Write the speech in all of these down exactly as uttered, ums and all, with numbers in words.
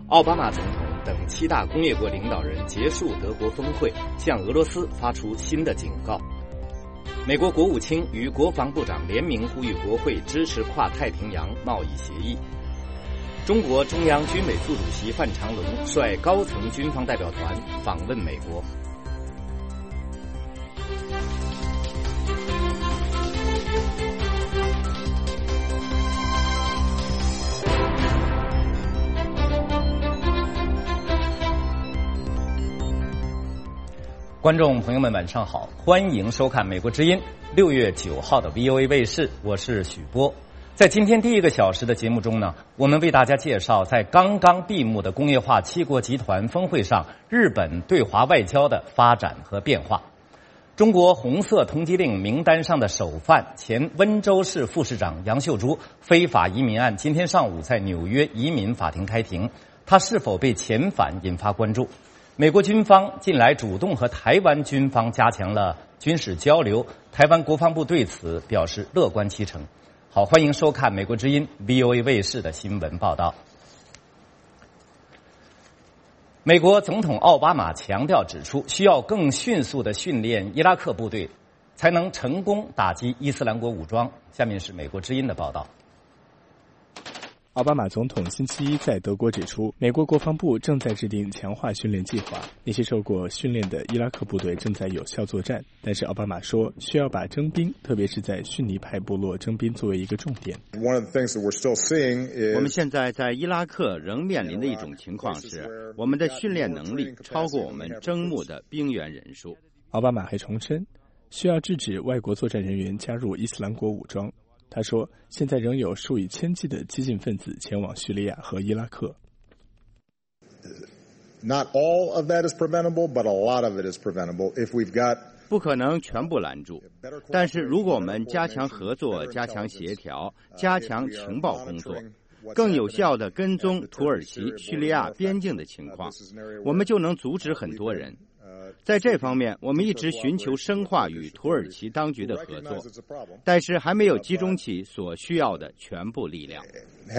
奥巴马总统等七大工业国领导人结束德国峰会，向俄罗斯发出新的警告。美国国务卿与国防部长联名呼吁国会支持跨太平洋贸易协议。中国中央军委副主席范长龙率高层军方代表团访问美国。观众朋友们晚上好，欢迎收看美国之音六月九号的 V O A 卫视，我是许波。在今天第一个小时的节目中呢，我们为大家介绍在刚刚闭幕的工业化七国集团峰会上，日本对华外交的发展和变化。中国红色通缉令名单上的首犯前温州市副市长杨秀珠非法移民案今天上午在纽约移民法庭开庭，他是否被遣返引发关注。美国军方近来主动和台湾军方加强了军事交流，台湾国防部对此表示乐观其成。好，欢迎收看美国之音 V O A 卫视的新闻报道。美国总统奥巴马强调指出，需要更迅速地训练伊拉克部队，才能成功打击伊斯兰国武装。下面是美国之音的报道。 奥巴马总统星期一在德国指出，美国国防部正在制定强化训练计划，那些受过训练的伊拉克部队正在有效作战。但是奥巴马说，需要把征兵，特别是在逊尼派部落征兵作为一个重点。 我们现在在伊拉克仍面临的一种情况是，我们的训练能力超过我们征募的兵员人数。 奥巴马还重申，需要制止外国作战人员加入伊斯兰国武装。他说，现在仍有数以千计的激进分子前往叙利亚和伊拉克。 Not all of that is preventable, but a lot of it is preventable if we've got 不可能全部拦住，但是如果我们加强合作、加强协调、加强情报工作，更有效地跟踪土耳其、叙利亚边境的情况，我们就能阻止很多人。在这方面，我们一直寻求深化与土耳其当局的合作，但是还没有集中起所需要的全部力量。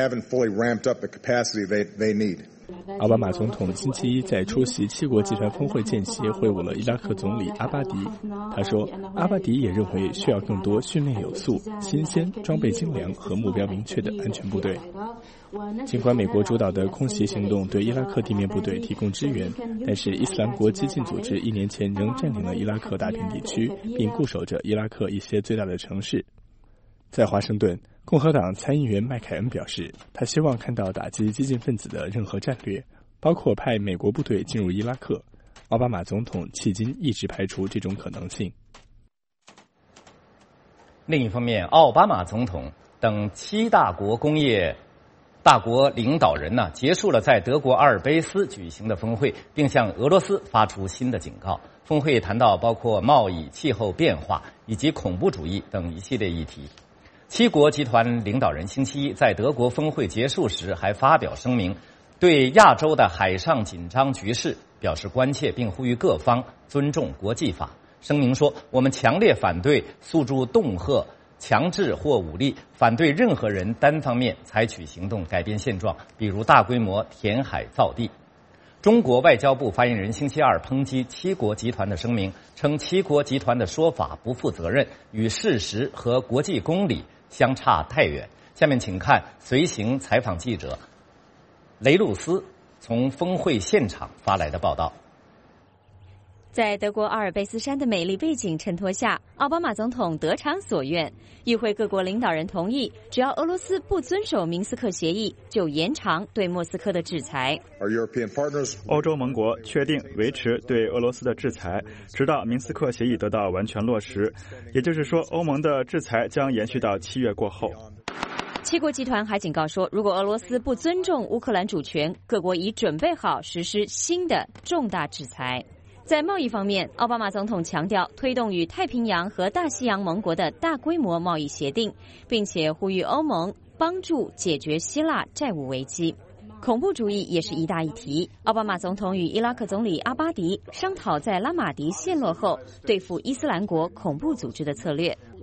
奥巴马总统星期一在出席七国集团峰会间隙会晤了伊拉克总理阿巴迪。他说，阿巴迪也认为需要更多训练有素、新鲜、装备精良和目标明确的安全部队。尽管美国主导的空袭行动对伊拉克地面部队提供支援，但是伊斯兰国激进组织一年前仍占领了伊拉克大片地区，并固守着伊拉克一些最大的城市。在华盛顿，共和党参议员麦凯恩表示，他希望看到打击激进分子的任何战略，包括派美国部队进入伊拉克。奥巴马总统迄今一直排除这种可能性。 另一方面，奥巴马总统等七大国工业大国领导人呢，结束了在德国阿尔卑斯举行的峰会，并向俄罗斯发出新的警告。峰会谈到包括贸易、气候变化以及恐怖主义等一系列议题。七国集团领导人星期一在德国峰会结束时还发表声明，对亚洲的海上紧张局势表示关切，并呼吁各方尊重国际法。声明说，我们强烈反对诉诸恫吓、强制或武力，反对任何人单方面采取行动改变现状，比如大规模填海造地。中国外交部发言人星期二抨击七国集团的声明，称七国集团的说法不负责任，与事实和国际公理相差太远。下面请看随行采访记者雷露斯从峰会现场发来的报道。 在德国阿尔卑斯山的美丽背景衬托下，奥巴马总统得偿所愿，与会各国领导人同意，只要俄罗斯不遵守明斯克协议，就延长对莫斯科的制裁。 欧洲盟国确定维持对俄罗斯的制裁，直到明斯克协议得到完全落实，也就是说，欧盟的制裁将延续到七月过后。 七国集团还警告说，如果俄罗斯不尊重乌克兰主权，各国已准备好实施新的重大制裁。在贸易方面，奥巴马总统强调推动与太平洋和大西洋盟国的大规模贸易协定，并且呼吁欧盟帮助解决希腊债务危机。恐怖主义也是一大议题。奥巴马总统与伊拉克总理阿巴迪商讨在拉马迪陷落后对付伊斯兰国恐怖组织的策略。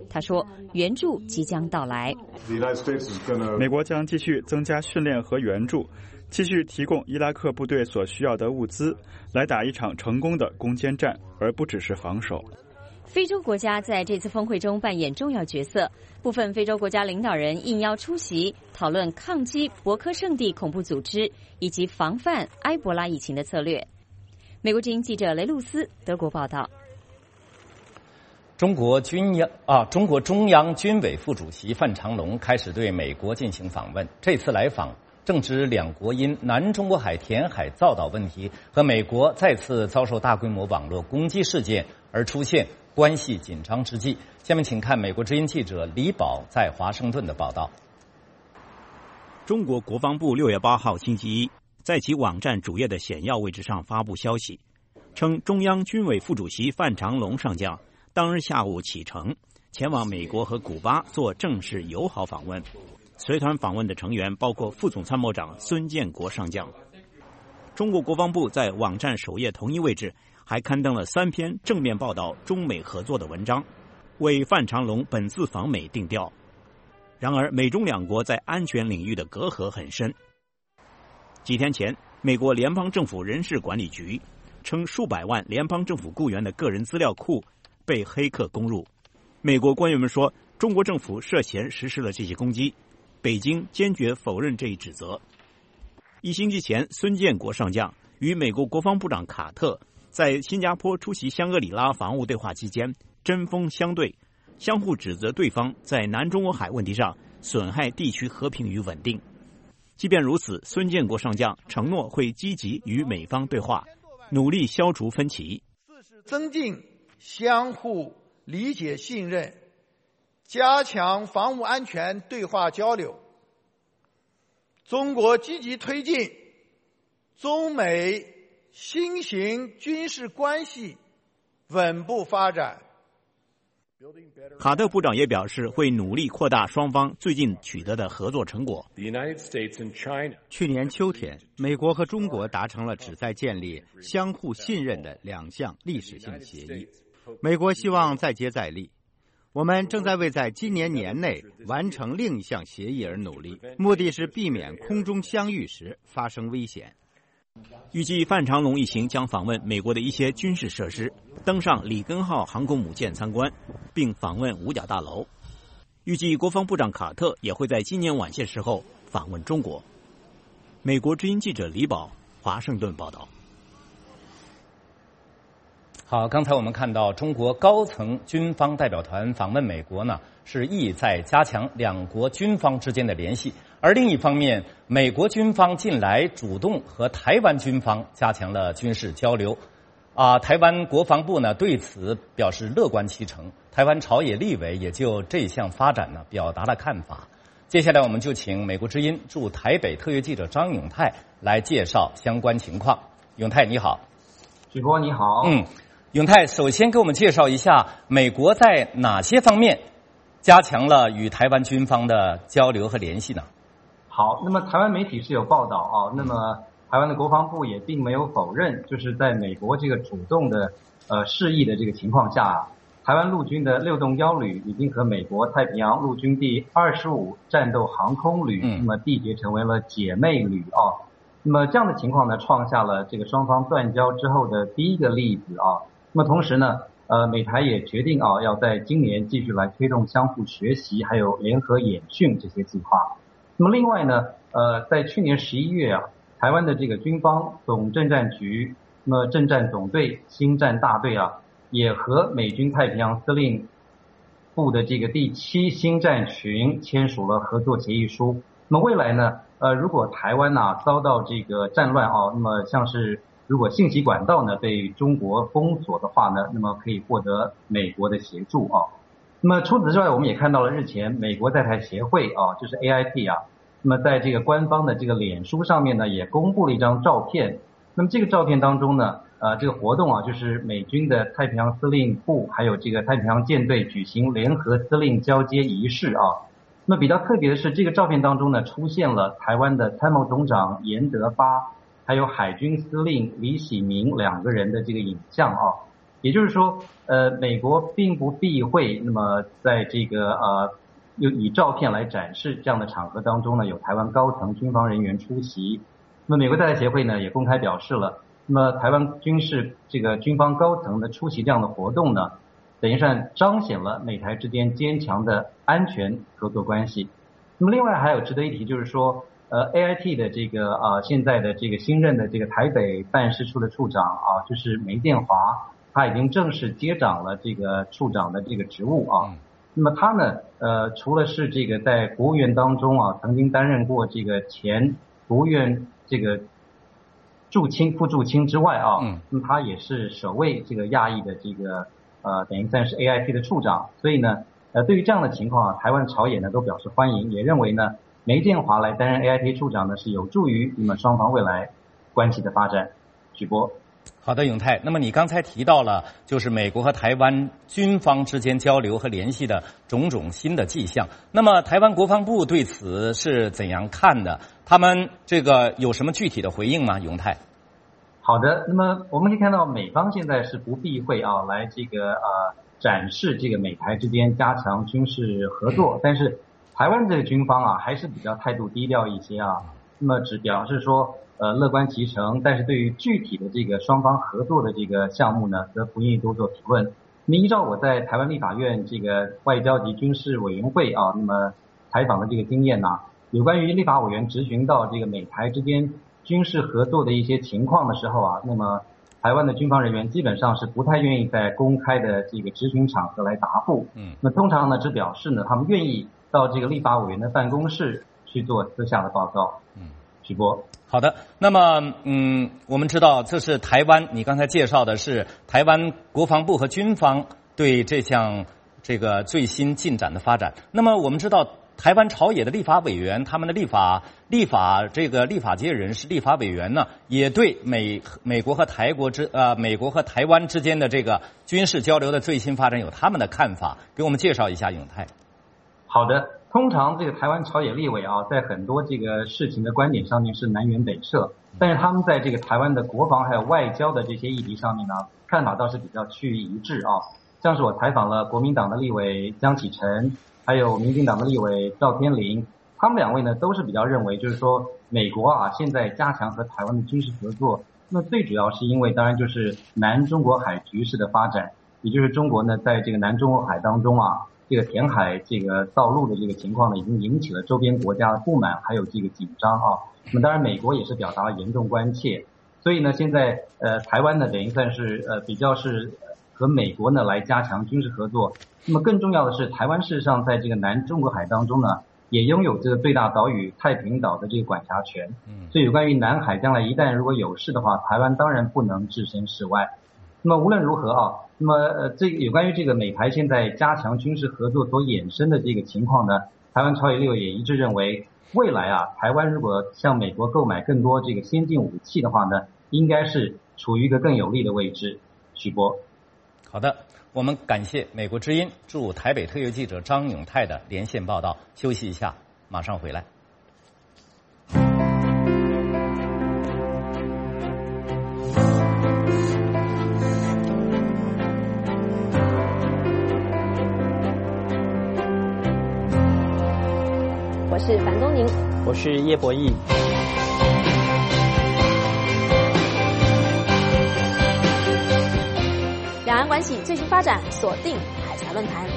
他说，援助即将到来。 美国将继续增加训练和援助，继续提供伊拉克部队所需要的物资，来打一场成功的攻坚战，而不只是防守。 非洲国家在这次峰会中扮演重要角色，部分非洲国家领导人应邀出席，讨论抗击博科圣地恐怖组织以及防范埃博拉疫情的策略。美国之音记者雷露斯德国报道。 中国军央啊，中国中央军委副主席范长龙开始对美国进行访问。这次来访正值两国因南中国海填海造岛问题和美国再次遭受大规模网络攻击事件而出现关系紧张之际。下面请看美国之音记者李宝在华盛顿的报道。 中国国防部六月八号星期一在其网站主页的显要位置上发布消息，称中央军委副主席范长龙上将当日下午启程，前往美国和古巴做正式友好访问。随团访问的成员包括副总参谋长孙建国上将。中国国防部在网站首页同一位置还刊登了三篇正面报道中美合作的文章，为范长龙本次访美定调。然而，美中两国在安全领域的隔阂很深。几天前，美国联邦政府人事管理局称，数百万联邦政府雇员的个人资料库被黑客攻入。美国官员们说，中国政府涉嫌实施了这些攻击，北京坚决否认这一指责。一星期前，孙建国上将与美国国防部长卡特在新加坡出席香格里拉防务对话期间针锋相对，相互指责对方在南中国海问题上损害地区和平与稳定。即便如此，孙建国上将承诺会积极与美方对话，努力消除分歧， 增进相互理解信任，加强防务安全对话交流。中国积极推进中美新型军事关系稳步发展。 卡特部长也表示，会努力扩大双方最近取得的合作成果。 去年秋天，美国和中国达成了旨在建立相互信任的两项历史性协议，美国希望再接再厉。我们正在为在今年年内完成另一项协议而努力，目的是避免空中相遇时发生危险。 预计范长龙一行将访问美国的一些军事设施，登上里根号航空母舰参观，并访问五角大楼。预计国防部长卡特也会在今年晚些时候访问中国。美国之音记者李宝，华盛顿报道。 好，刚才我们看到中国高层军方代表团访问美国呢，是意在加强两国军方之间的联系。而另一方面，美国军方近来主动和台湾军方加强了军事交流。啊，台湾国防部呢对此表示乐观其成，台湾朝野立委也就这项发展呢表达了看法。接下来我们就请美国之音驻台北特约记者张永泰来介绍相关情况。永泰你好。 许波你好。 嗯，永泰首先给我们介绍一下美国在哪些方面加强了与台湾军方的交流和联系呢？ 好，那么台湾媒体是有报道啊，那么台湾的国防部也并没有否认，就是在美国这个主动的呃示意的这个情况下，台湾陆军的六洞幺旅已经和美国太平洋陆军第二十五战斗航空旅那么缔结成为了姐妹旅啊。那么这样的情况呢，创下了这个双方断交之后的第一个例子啊。那么同时呢，呃，美台也决定啊，要在今年继续来推动相互学习，还有联合演训这些计划。那么另外呢，呃，在去年十一月啊，台湾的这个军方总政战局，那么政战总队、新战大队啊，也和美军太平洋司令部的这个第七新战群签署了合作协议书。那么未来呢，呃，如果台湾呐、啊、遭到这个战乱啊，那么像是如果信息管道呢被中国封锁的话呢，那么可以获得美国的协助啊。那么除此之外，我们也看到了日前美国在台协会啊，就是 A I P 啊，那么在这个官方的这个脸书上面呢，也公布了一张照片。那么这个照片当中呢，呃，这个活动啊，就是美军的太平洋司令部还有这个太平洋舰队举行联合司令交接仪式啊。那么比较特别的是，这个照片当中呢，出现了台湾的参谋总长严德发，还有海军司令李喜明两个人的这个影像啊。 也就是说，呃，美国并不避讳，那么在这个呃，又以照片来展示这样的场合当中呢，有台湾高层军方人员出席。那么美国在台协会呢也公开表示了，那么台湾军事这个军方高层的出席这样的活动呢，等于上彰显了美台之间坚强的安全合作关系。那么另外还有值得一提就是说，呃 A I T 的这个呃现在的这个新任的这个台北办事处的处长啊，就是梅建华，他已经正式接掌了这个处长的这个职务啊。那么他呢，呃，除了是这个在国务院当中啊，曾经担任过这个前国务院这个驻青副驻青之外啊，嗯，那么他也是首位这个亚裔的这个呃，等于算是 A I T 的处长。所以呢，呃，对于这样的情况啊，台湾朝野呢都表示欢迎，也认为呢，梅建华来担任 A I T 处长呢是有助于那么双方未来关系的发展。许波。 好的，永泰。那么你刚才提到了，就是美国和台湾军方之间交流和联系的种种新的迹象。那么台湾国防部对此是怎样看的？他们这个有什么具体的回应吗？永泰。 好的，那么我们可以看到，美方现在是不避讳啊，来这个呃展示这个美台之间加强军事合作，但是台湾这个军方啊还是比较态度低调一些啊，那么只表示说呃乐观其成，但是对于具体的这个双方合作的这个项目呢，则不愿意多做评论。那么依照我在台湾立法院这个外交及军事委员会啊，那么采访的这个经验呢，有关于立法委员质询到这个美台之间军事合作的一些情况的时候啊，那么台湾的军方人员基本上是不太愿意在公开的这个质询场合来答复。嗯，那通常呢只表示呢，他们愿意到这个立法委员的办公室去做私下的报告。嗯，徐波。 好的，那么嗯，我们知道这是台湾，你刚才介绍的是台湾国防部和军方对这项这个最新进展的发展。那么我们知道台湾朝野的立法委员，他们的立法立法这个立法界人士、立法委员呢，也对美美国和台国之呃美国和台湾之间的这个军事交流的最新发展有他们的看法，给我们介绍一下。永泰。 好的，通常这个台湾朝野立委啊，在很多这个事情的观点上面是南辕北辙，但是他们在这个台湾的国防还有外交的这些议题上面呢，看法倒是比较趋于一致啊。像是我采访了国民党的立委江启臣，还有民进党的立委赵天麟，他们两位呢都是比较认为，就是说美国啊现在加强和台湾的军事合作，那最主要是因为当然就是南中国海局势的发展，也就是中国呢在这个南中国海当中啊，这个填海这个造陆的这个情况呢，已经引起了周边国家的不满，还有这个紧张啊。那么当然美国也是表达了严重关切，所以呢现在呃台湾呢等于算是呃比较是和美国呢来加强军事合作。那么更重要的是，台湾事实上在这个南中国海当中呢，也拥有这个最大岛屿太平岛的这个管辖权。嗯，所以有关于南海将来一旦如果有事的话，台湾当然不能置身事外。那么无论如何啊，那么呃这个有关于这个美台现在加强军事合作所衍生的这个情况呢，台湾朝野立委也一致认为，未来啊台湾如果向美国购买更多这个先进武器的话呢，应该是处于一个更有利的位置。许波。 好的，我们感谢美国之音驻台北特约记者张永泰的连线报道。休息一下，马上回来。 我是樊宗宁， 我是叶博弈。 两岸关系最新发展，锁定海峡论坛。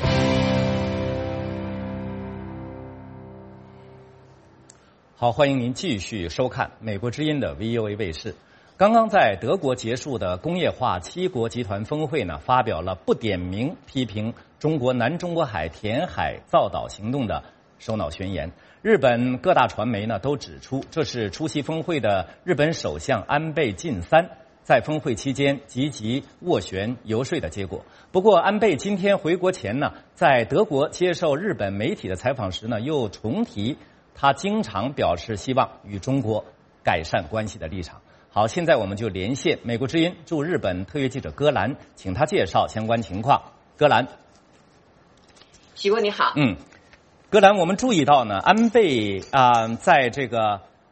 好，欢迎您继续收看美国之音的 V O A 卫视。刚刚在德国结束的工业化七国集团峰会呢，发表了不点名批评中国南中国海填海造岛行动的首脑宣言。日本各大传媒呢都指出，这是出席峰会的日本首相安倍晋三在峰会期间积极斡旋游说的结果。不过安倍今天回国前呢，在德国接受日本媒体的采访时呢，又重提他经常表示希望与中国改善关系的立场。好，现在我们就连线美国之音驻日本特约记者戈兰，请他介绍相关情况。戈兰。 徐哥你好。 嗯，戈兰，我们注意到呢，安倍啊、呃，在这个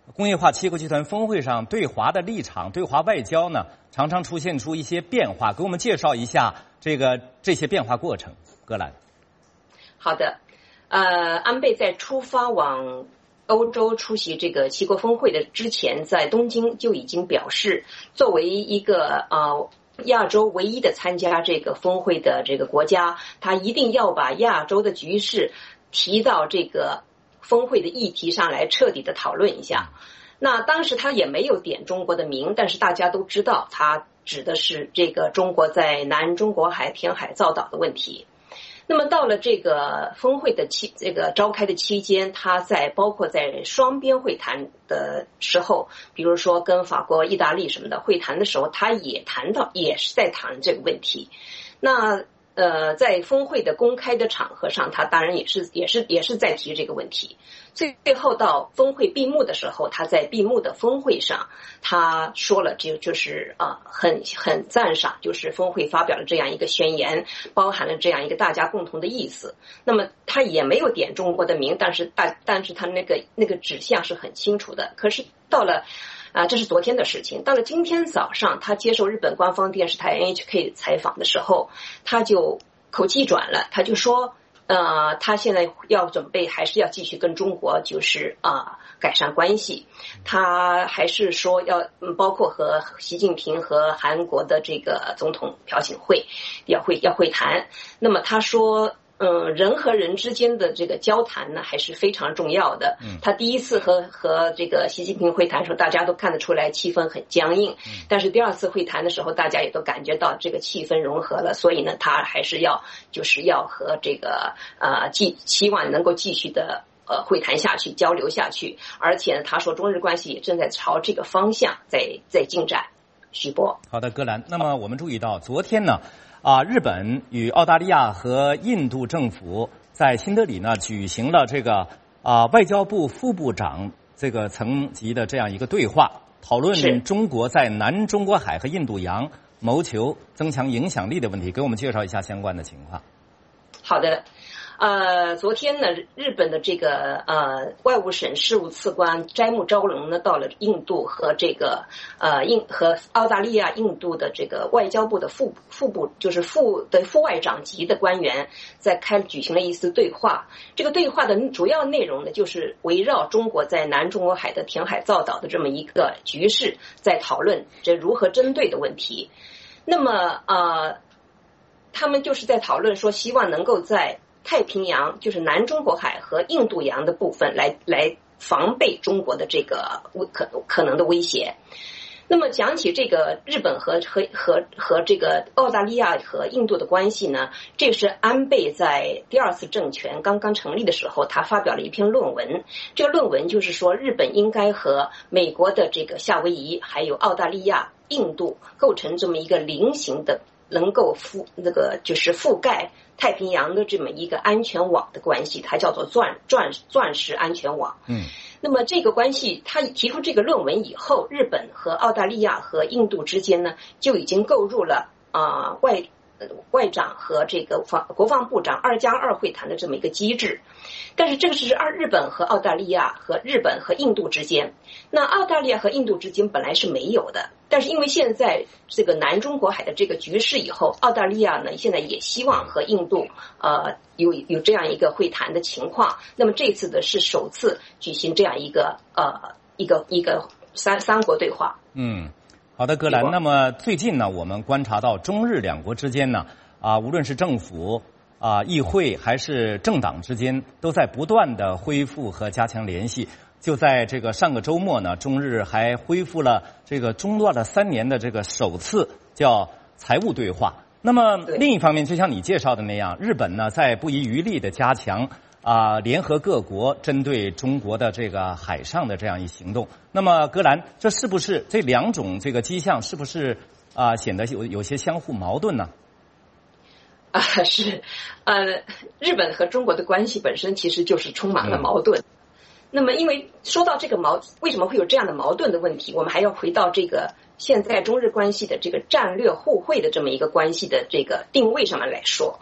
工业化七国集团峰会上对华的立场、对华外交呢，常常出现出一些变化。给我们介绍一下这个这些变化过程，葛兰。 好的，呃，安倍在出发往欧洲出席这个七国峰会的之前，在东京就已经表示，作为一个呃亚洲唯一的参加这个峰会的这个国家，他一定要把亚洲的局势提到这个峰会的议题上来彻底的讨论一下。那当时他也没有点中国的名，但是大家都知道他指的是这个中国在南中国海填海造岛的问题。那么到了这个峰会的期这个召开的期间，他在包括在双边会谈的时候，比如说跟法国、意大利什么的会谈的时候，他也谈到也是在谈这个问题。那呃，在峰会的公开的场合上，他当然也是也是也是在提这个问题。最最后到峰会闭幕的时候，他在闭幕的峰会上，他说了就就是啊、呃，很很赞赏，就是峰会发表了这样一个宣言，包含了这样一个大家共同的意思。那么他也没有点中国的名，但是大但是他那个那个指向是很清楚的。可是到了啊，这是昨天的事情。到了今天早上，他接受日本官方电视台 N H K 采访的时候，他就口气转了，他就说，呃，他现在要准备还是要继续跟中国就是啊、呃、改善关系。他还是说要，嗯，包括和习近平和韩国的这个总统朴槿惠要会要会谈。那么他说，嗯，人和人之间的这个交谈呢，还是非常重要的。他第一次和和这个习近平会谈的时候，大家都看得出来气氛很僵硬。但是第二次会谈的时候，大家也都感觉到这个气氛融合了。所以呢，他还是要就是要和这个呃，继希望能够继续的呃会谈下去，交流下去。而且呢，他说中日关系也正在朝这个方向在在进展。徐波， 好的，葛兰。那么我们注意到，昨天呢。啊，日本与澳大利亚和印度政府在新德里呢举行了这个啊外交部副部长这个层级的这样一个对话，讨论中国在南中国海和印度洋谋求增强影响力的问题。给我们介绍一下相关的情况。 好的。呃，昨天呢，日本的这个呃外务省事务次官斋木昭龙呢，到了印度和这个呃印和澳大利亚、印度的这个外交部的副副部，就是副的副外长级的官员，在开举行了一次对话。这个对话的主要内容呢，就是围绕中国在南中国海的填海造岛的这么一个局势，在讨论这如何针对的问题。那么呃，他们就是在讨论说，希望能够在太平洋，就是南中国海和印度洋的部分来来防备中国的这个可可能的威胁。那么讲起这个日本和和和和这个澳大利亚和印度的关系呢，这是安倍在第二次政权刚刚成立的时候，他发表了一篇论文。这个论文就是说，日本应该和美国的这个夏威夷还有澳大利亚、印度构成这么一个菱形的，能够覆那个就是覆盖太平洋的这么一个安全网的关系，它叫做钻钻钻石安全网。 嗯， 那么这个关系，他提出这个论文以后，日本和澳大利亚和印度之间呢，就已经购入了啊、呃、外外长和这个防国防部长二加二会谈的这么一个机制。但是这个是二日本和澳大利亚和日本和印度之间，那澳大利亚和印度之间本来是没有的。但是因为现在这个南中国海的这个局势以后，澳大利亚呢现在也希望和印度呃有有这样一个会谈的情况。那么这次的是首次举行这样一个呃一个一个三三国对话。 嗯，好的，葛兰。那么最近呢，我们观察到中日两国之间呢啊，无论是政府啊、议会还是政党之间，都在不断的恢复和加强联系。就在这个上个周末呢，中日还恢复了这个中断了三年的这个首次叫财务对话。那么另一方面，就像你介绍的那样，日本呢在不遗余力的加强啊、呃、联合各国针对中国的这个海上的这样一行动。那么葛兰，这是不是这两种这个迹象是不是啊、呃、显得有有些相互矛盾呢？ 啊，是，呃，日本和中国的关系本身其实就是充满了矛盾。嗯，那么因为说到这个矛，为什么会有这样的矛盾的问题，我们还要回到这个现在中日关系的这个战略互惠的这么一个关系的这个定位上面来说。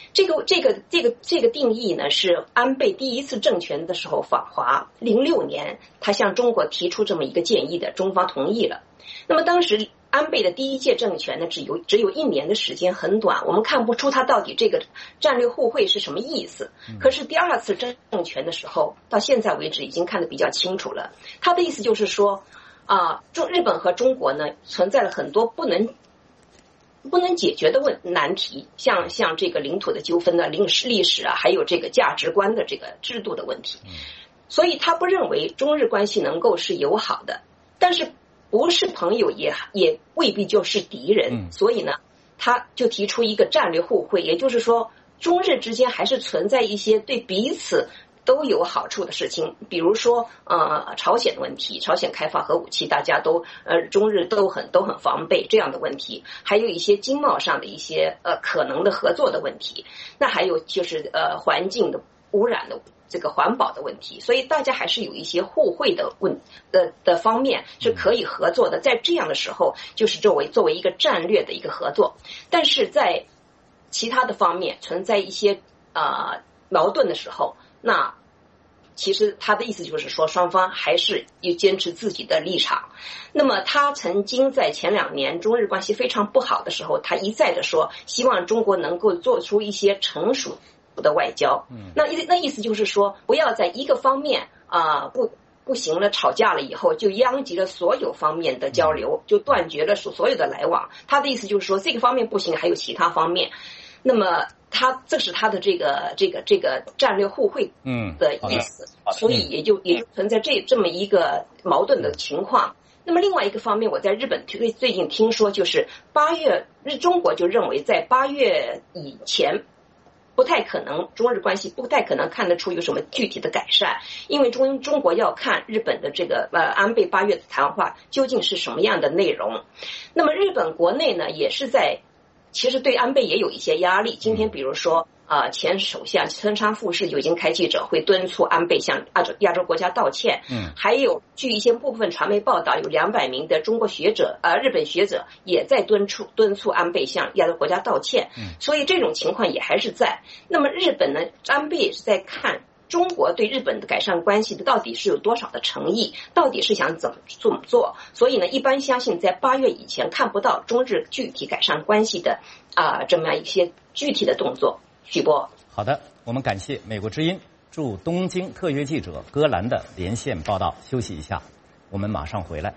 这个这个这个这个定义呢，是安倍第一次政权的时候访华，零六年他向中国提出这么一个建议的，中方同意了。那么当时安倍的第一届政权呢，只有只有一年的时间，很短，我们看不出他到底这个战略互惠是什么意思。可是第二次政权的时候，到现在为止已经看得比较清楚了。他的意思就是说，啊，中日本和中国呢存在了很多不能不能解决的问难题，像像这个领土的纠纷呢、历史历史啊，还有这个价值观的这个制度的问题。所以他不认为中日关系能够是友好的，但是不是朋友也也未必就是敌人，所以呢，他就提出一个战略互惠，也就是说，中日之间还是存在一些对彼此都有好处的事情，比如说呃朝鲜的问题，朝鲜开发核武器，大家都呃中日都很都很防备这样的问题，还有一些经贸上的一些呃可能的合作的问题，那还有就是呃环境的污染的这个环保的问题，所以大家还是有一些互惠的问的的方面是可以合作的。在这样的时候，就是作为作为一个战略的一个合作，但是在其他的方面存在一些啊、呃、矛盾的时候，那其实他的意思就是说，双方还是要坚持自己的立场。那么他曾经在前两年中日关系非常不好的时候，他一再的说，希望中国能够做出一些成熟的外交。那意那意思就是说，不要在一个方面啊、呃、不不行了，吵架了以后就殃及了所有方面的交流，就断绝了所所有的来往。他的意思就是说，这个方面不行，还有其他方面。那么他这是他的这个这个这个战略互惠的意思，嗯、所以也就也就存在这这么一个矛盾的情况。那么另外一个方面，我在日本最最近听说，就是八月日中国就认为在八月以前不太可能，中日关系不太可能看得出有什么具体的改善，因为中中国要看日本的这个呃安倍八月的谈话究竟是什么样的内容。那么日本国内呢，也是在其实对安倍也有一些压力。今天比如说啊、呃，前首相村上富士就已经开记者会敦促安倍向亚洲亚洲国家道歉。嗯，还有据一些部分传媒报道，有两百名的中国学者呃日本学者也在敦促敦促安倍向亚洲国家道歉。嗯，所以这种情况也还是在。那么日本呢，安倍也是在看中国对日本的改善关系的到底是有多少的诚意，到底是想怎么怎么做。所以呢，一般相信在八月以前看不到中日具体改善关系的啊、呃、这么样一些具体的动作。许波， 好的，我们感谢美国之音驻东京特约记者戈兰的连线报道。休息一下，我们马上回来。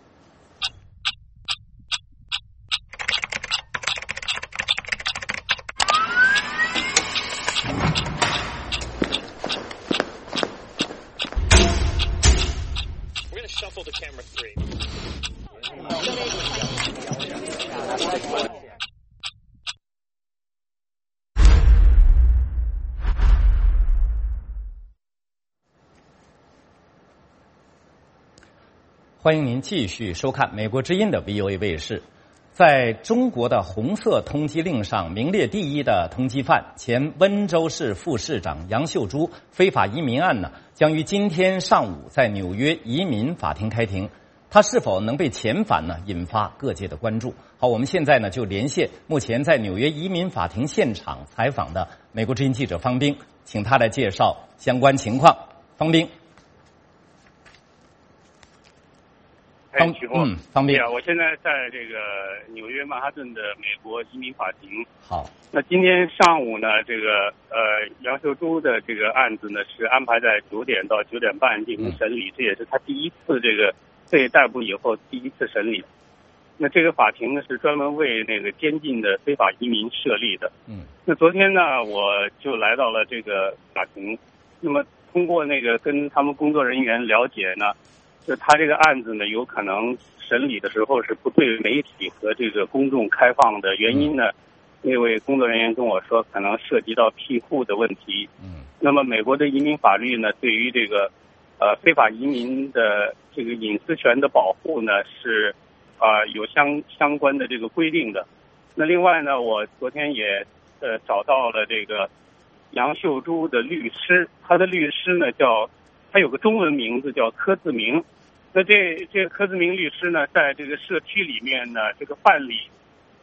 欢迎您继续收看美国之音的 V O A 卫视。在中国的红色通缉令上名列第一的通缉犯前温州市副市长杨秀珠非法移民案呢，将于今天上午在纽约移民法庭开庭。他是否能被遣返呢？引发各界的关注。好，我们现在呢就连线目前在纽约移民法庭现场采访的美国之音记者方冰，请他来介绍相关情况。方冰。 哎，徐波， 嗯，方便。 我现在在这个纽约曼哈顿的美国移民法庭。 好， 那今天上午呢，这个呃杨秀珠的这个案子呢是安排在九点到九点半进行审理，嗯、这也是他第一次这个被逮捕以后第一次审理。那这个法庭呢是专门为那个监禁的非法移民设立的。嗯，那昨天呢我就来到了这个法庭，那么通过那个跟他们工作人员了解呢。就他这个案子呢，有可能审理的时候是不对媒体和这个公众开放的，原因呢，那位工作人员跟我说，可能涉及到庇护的问题。嗯，那么美国的移民法律呢，对于这个呃非法移民的这个隐私权的保护呢，是啊、呃、有相相关的这个规定的。那另外呢，我昨天也呃找到了这个杨秀珠的律师，他的律师呢叫他有个中文名字叫柯自明。那这这个柯自明律师呢，在这个社区里面呢，这个办理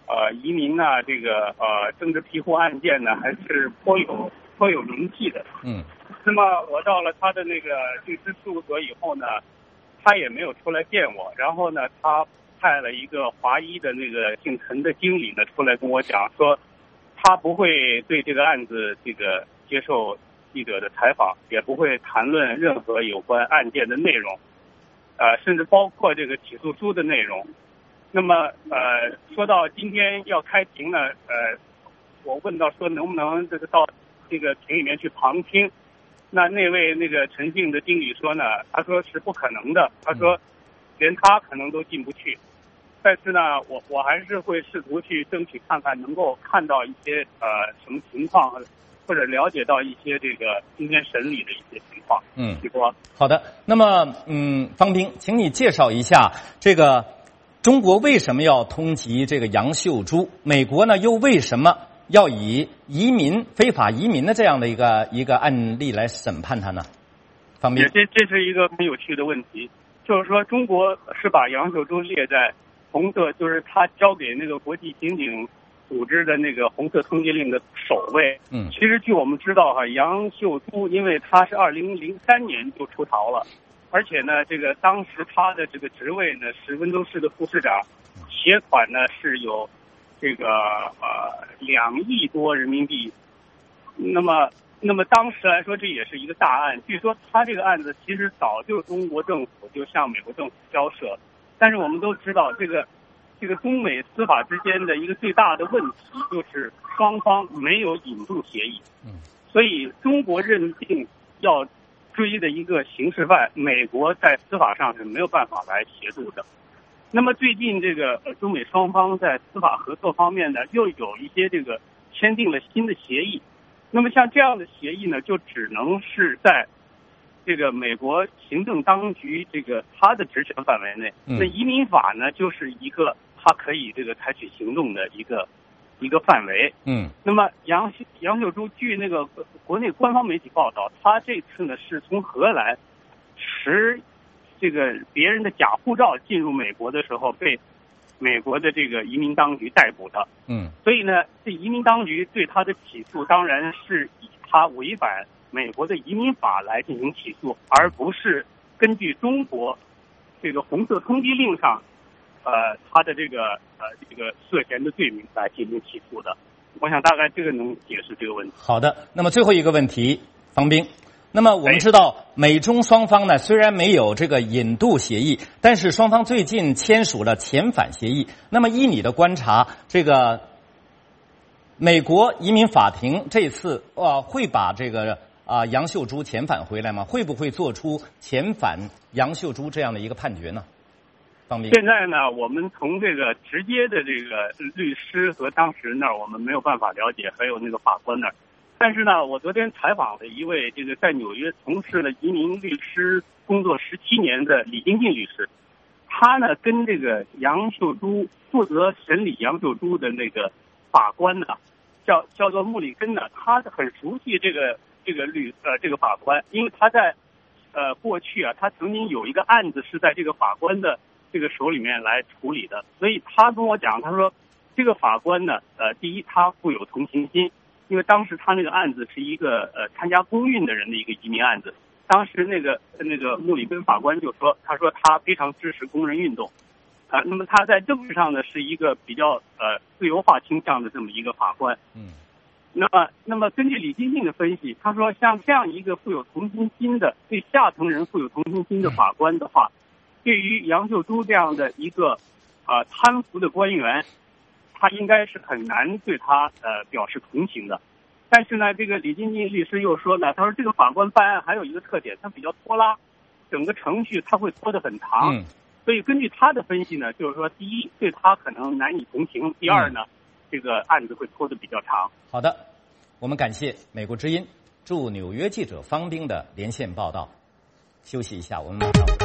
呃移民啊，这个呃政治庇护案件呢，还是颇有颇有名气的。 嗯。 那么我到了他的那个律师事务所以后呢，他也没有出来见我。然后呢，他派了一个华裔的那个姓陈的经理呢出来跟我讲说，他不会对这个案子这个接受记者的采访，也不会谈论任何有关案件的内容，呃，甚至包括这个起诉书的内容。那么呃，说到今天要开庭呢，呃，我问到说能不能这个到这个庭里面去旁听。那那位那个陈姓的经理说呢，他说是不可能的，他说连他可能都进不去。但是呢，我我还是会试图去争取看看能够看到一些呃什么情况，或者了解到一些这个今天审理的一些情况。 嗯， 你说好的。那么嗯，方斌，请你介绍一下这个中国为什么要通缉这个杨秀珠？美国呢又为什么要以移民非法移民的这样的一个一个案例来审判他呢？方斌， 这这是一个很有趣的问题，就是说中国是把杨秀珠列在红色，就是他交给那个国际刑警组织的那个红色通缉令的首位。 嗯， 其实据我们知道哈，杨秀珠因为他是二零零三年就出逃了，而且呢，这个当时他的这个职位呢是温州市的副市长，携款呢是有这个呃两亿多人民币。那么那么当时来说，这也是一个大案。据说他这个案子其实早就中国政府就向美国政府交涉，但是我们都知道，这个这个中美司法之间的一个最大的问题就是双方没有引渡协议。 嗯， 所以中国认定要追的一个刑事犯，美国在司法上是没有办法来协助的。那么最近这个中美双方在司法合作方面呢，又有一些这个签订了新的协议。那么像这样的协议呢，就只能是在这个美国行政当局这个他的职权范围内。 嗯、 那移民法呢，就是一个他可以这个采取行动的一个一个范围。 嗯。 那么杨杨秀珠据那个国内官方媒体报道，他这次呢是从荷兰持这个别人的假护照进入美国的时候被美国的这个移民当局逮捕的。 嗯， 所以呢，这移民当局对他的起诉当然是以他违反美国的移民法来进行起诉，而不是根据中国这个红色通缉令上呃他的这个呃这个涉嫌的罪名来进行起诉的。我想大概这个能解释这个问题。 好的，那么最后一个问题，方斌。那么我们知道，美中双方呢虽然没有这个引渡协议，但是双方最近签署了遣返协议。那么依你的观察，这个美国移民法庭这次啊会把这个啊杨秀珠遣返回来吗？会不会做出遣返杨秀珠这样的一个判决呢？方斌， 现在呢，我们从这个直接的这个律师和当事人那儿，我们没有办法了解，还有那个法官那儿。但是呢，我昨天采访了一位这个在纽约从事了移民律师工作十七年的李金进律师，他呢跟这个杨秀珠负责审理杨秀珠的那个法官呢，叫叫做穆里根呢，他很熟悉这个这个律呃这个法官，因为他在呃过去啊，他曾经有一个案子是在这个法官的这个手里面来处理的，所以他跟我讲，他说这个法官呢，呃，第一他富有同情心。因为当时他那个案子是一个呃参加公运的人的一个移民案子，当时那个那个穆里根法官就说，他说他非常支持工人运动，啊、呃，那么他在政治上呢是一个比较呃自由化倾向的这么一个法官。 嗯， 那么那么根据李金进的分析，他说像这样一个富有同情心的对下层人富有同情心的法官的话，对于杨秀珠这样的一个啊、呃、贪腐的官员，他应该是很难对他呃表示同情的。但是呢，这个李金进律师又说呢，他说这个法官办案还有一个特点，他比较拖拉，整个程序他会拖得很长。 嗯， 所以根据他的分析呢，就是说，第一，对他可能难以同情；第二呢，嗯、这个案子会拖得比较长。 好的，我们感谢美国之音驻纽约记者方斌的连线报道。休息一下，我们马上。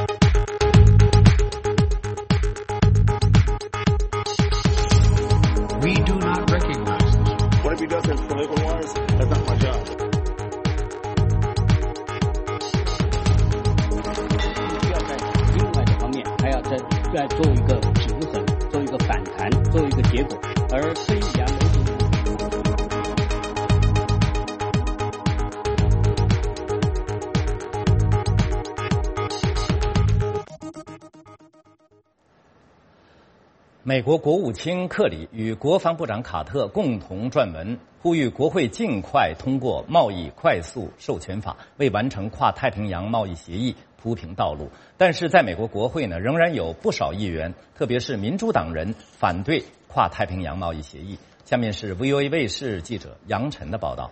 We do not recognize this. What if he does it political wise? That's not my job. 要在另外的方面，还要再再做一个平衡，做一个反弹，做一个结果。 而非亚洲。 美国国务卿克里与国防部长卡特共同撰文，呼吁国会尽快通过贸易快速授权法，为完成跨太平洋贸易协议铺平道路。但是在美国国会呢，仍然有不少议员，特别是民主党人反对跨太平洋贸易协议。下面是 V O A 卫视记者杨晨的报道。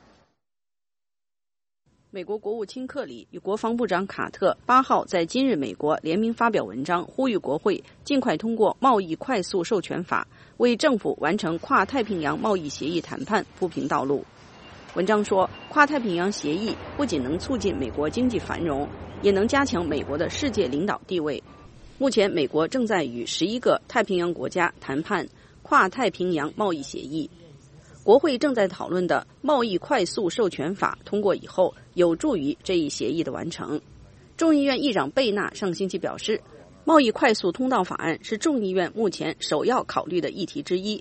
美国国务卿克里与国防部长卡特八号在今日美国联名发表文章，呼吁国会尽快通过贸易快速授权法，为政府完成跨太平洋贸易协议谈判铺平道路。文章说，跨太平洋协议不仅能促进美国经济繁荣，也能加强美国的世界领导地位。目前，美国正在与十一个太平洋国家谈判跨太平洋贸易协议。国会正在讨论的贸易快速授权法通过以后，有助于这一协议的完成。众议院议长贝纳上星期表示，贸易快速通道法案是众议院目前首要考虑的议题之一。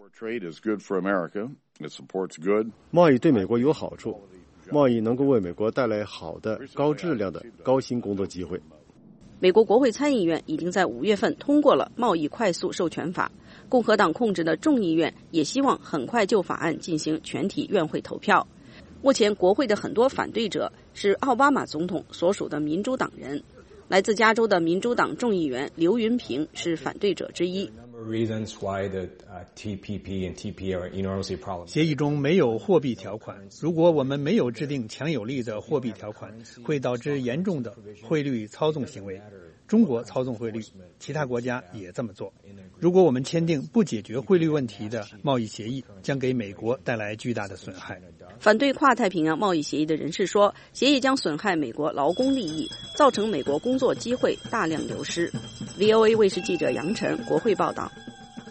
贸易对美国有好处，贸易能够为美国带来好的、高质量的高薪工作机会。 美国国会参议院已经在五月份通过了贸易快速授权法，共和党控制的众议院也希望很快就法案进行全体院会投票。目前国会的很多反对者是奥巴马总统所属的民主党人，来自加州的民主党众议员刘云平是反对者之一。 协议中没有货币条款，如果我们没有制定强有力的货币条款，会导致严重的汇率操纵行为。中国操纵汇率，其他国家也这么做。如果我们签订不解决汇率问题的贸易协议，将给美国带来巨大的损害。 反对跨太平洋贸易协议的人士说，协议将损害美国劳工利益，造成美国工作机会大量流失。V O A 卫视记者杨晨，国会报道。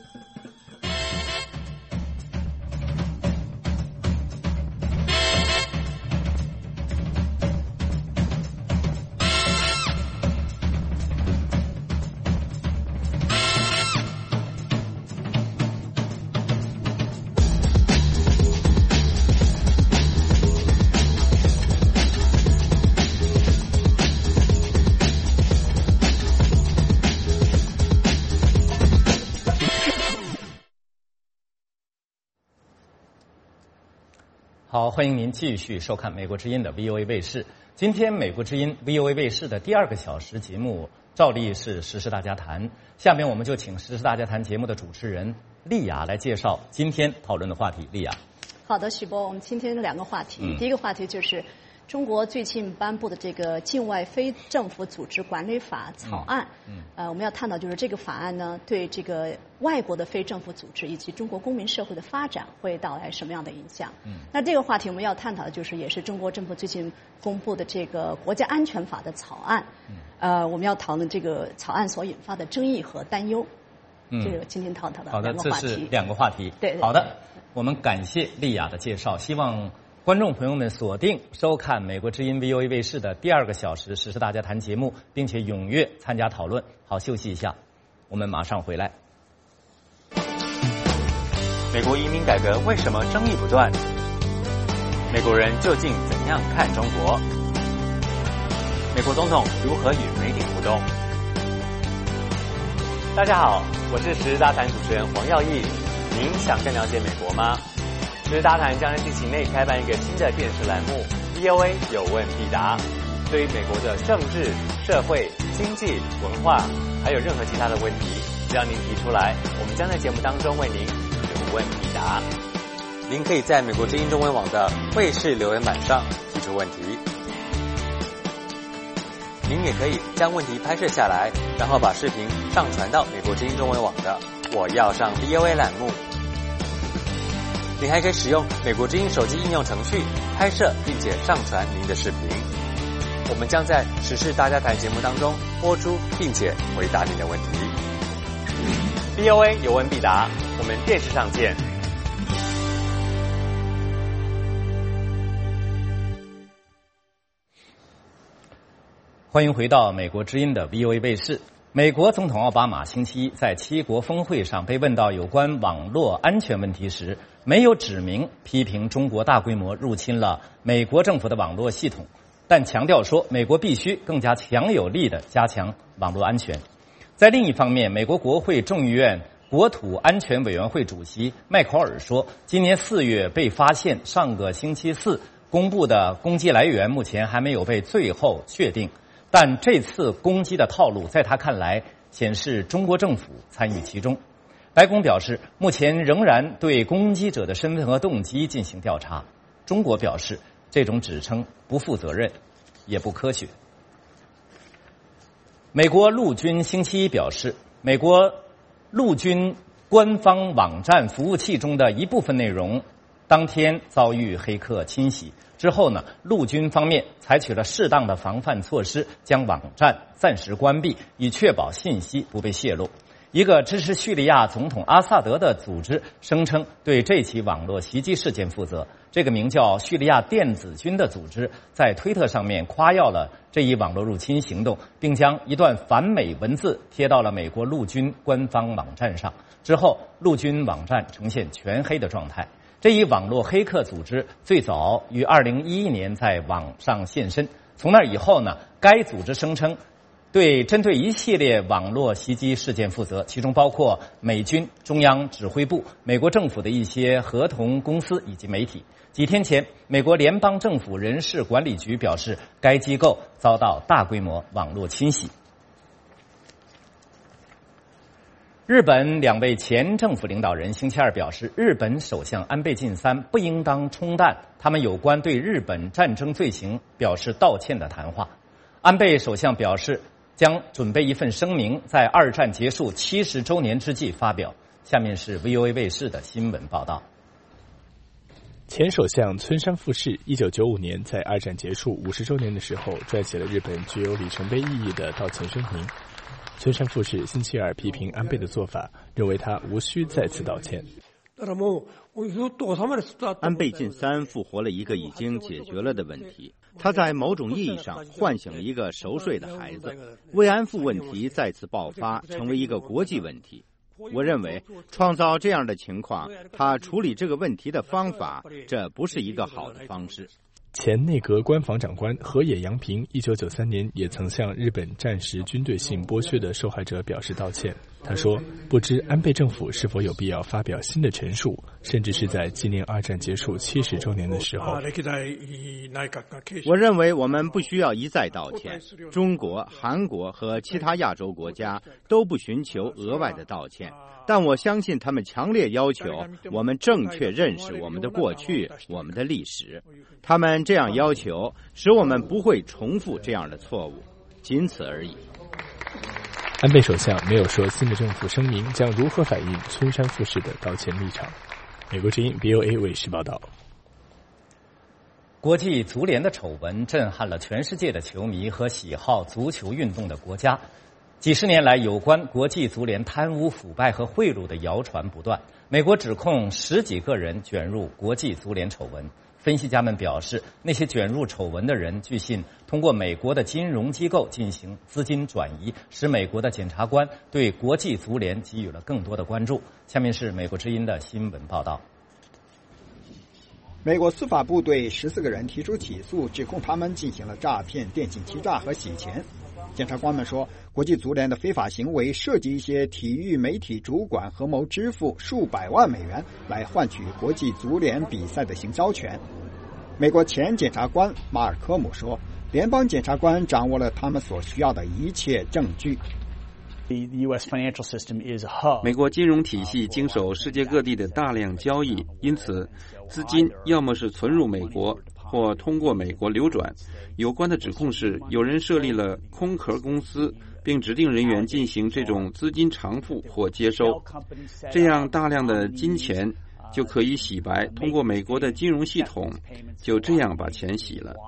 好，欢迎您继续收看美国之音的 V O A 卫视。今天美国之音 V O A 卫视的第二个小时节目照例是时事大家谈，下面我们就请时事大家谈节目的主持人丽雅来介绍今天讨论的话题。丽雅。 好的，许波，我们今天两个话题、嗯、第一个话题就是中国最近颁布的这个境外非政府组织管理法草案，嗯，呃，我们要探讨就是这个法案呢，对这个外国的非政府组织以及中国公民社会的发展会带来什么样的影响？嗯，那这个话题我们要探讨的就是也是中国政府最近公布的这个国家安全法的草案，嗯，呃，我们要讨论这个草案所引发的争议和担忧。嗯，这个今天讨讨的两个话题。 好的，这是两个话题。 对，对， 好的，我们感谢丽雅的介绍，希望观众朋友们锁定收看美国之音 V O A 卫视的第二个小时时事大家谈节目，并且踊跃参加讨论。好，休息一下，我们马上回来。 美国移民改革为什么争议不断？美国人究竟怎样看中国？美国总统如何与媒体互动？大家好，我是时事大谈主持人黄耀义。您想更了解美国吗？时事大谈将在近期内开办一个新的电视栏目 V O A 有问必答，对于美国的政治、社会、经济、文化，还有任何其他的问题，只要您提出来，我们将在节目当中为您有问必答。您可以在美国之音中文网的卫视留言板上提出问题，您也可以将问题拍摄下来，然后把视频上传到美国之音中文网的我要上 V O A 栏目。您还可以使用美国之音手机应用程序拍摄并且上传您的视频，我们将在时事大家谈节目当中播出并且回答您的问题。V O A 有问必答，我们电视上见。 欢迎回到美国之音的 V O A 卫视。 美国总统奥巴马星期一在七国峰会上被问到有关网络安全问题时，没有指明批评中国大规模入侵了美国政府的网络系统，但强调说美国必须更加强有力地加强网络安全。在另一方面，美国国会众议院国土安全委员会主席麦考尔说，今年四月被发现上个星期四公布的攻击来源目前还没有被最后确定，但这次攻击的套路在他看来显示中国政府参与其中。白宫表示，目前仍然对攻击者的身份和动机进行调查。中国表示，这种指称不负责任，也不科学。美国陆军星期一表示，美国陆军官方网站服务器中的一部分内容当天遭遇黑客侵袭之后呢，陆军方面采取了适当的防范措施，将网站暂时关闭，以确保信息不被泄露。一个支持叙利亚总统阿萨德的组织声称对这起网络袭击事件负责。这个名叫叙利亚电子军的组织在推特上面夸耀了这一网络入侵行动，并将一段反美文字贴到了美国陆军官方网站上。之后，陆军网站呈现全黑的状态。这一网络黑客组织最早于二零一一年在网上现身，从那以后呢，该组织声称对针对一系列网络袭击事件负责，其中包括美军中央指挥部、美国政府的一些合同公司以及媒体。几天前，美国联邦政府人事管理局表示，该机构遭到大规模网络侵袭。日本两位前政府领导人星期二表示，日本首相安倍晋三不应当冲淡他们有关对日本战争罪行表示道歉的谈话。安倍首相表示，将准备一份声明，在二战结束七十周年之际发表。下面是 V O A 卫视的新闻报道。 前首相村山富市一九九五年在二战结束五十周年的时候撰写了日本具有里程碑意义的道歉声明。村山富市星期二批评安倍的做法，认为他无需再次道歉。 安倍晋三复活了一个已经解决了的问题，他在某种意义上唤醒了一个熟睡的孩子。慰安妇问题再次爆发，成为一个国际问题。我认为创造这样的情况，他处理这个问题的方法，这不是一个好的方式。 前内阁官房长官河野洋平一九九三年也曾向日本战时军队性剥削的受害者表示道歉。他说，不知安倍政府是否有必要发表新的陈述，甚至是在纪念二战结束七十周年的时候。 我认为我们不需要一再道歉。中国、韩国和其他亚洲国家都不寻求额外的道歉，但我相信他们强烈要求我们正确认识我们的过去，我们的历史。他们这样要求，使我们不会重复这样的错误，仅此而已。 安倍首相没有说新的政府声明将如何反映村山富市的道歉立场。美国之音 B O A 卫视报道。 国际足联的丑闻震撼了全世界的球迷和喜好足球运动的国家。几十年来，有关国际足联贪污腐败和贿赂的谣传不断。美国指控十几个人卷入国际足联丑闻。分析家们表示，那些卷入丑闻的人据信通过美国的金融机构进行资金转移，使美国的检察官对国际足联给予了更多的关注。下面是美国之音的新闻报道。 美国司法部对十四个人提出起诉，指控他们进行了诈骗、电信欺诈和洗钱。检察官们说，国际足联的非法行为涉及一些体育媒体主管合谋支付数百万美元来换取国际足联比赛的行销权。美国前检察官马尔科姆说，联邦检察官掌握了他们所需要的一切证据。 美国金融体系经手世界各地的大量交易，因此资金要么是存入美国，或通过美国流转。有关的指控是，有人设立了空壳公司，并指定人员进行这种资金偿付或接收，这样大量的金钱就可以洗白，通过美国的金融系统，就这样把钱洗了。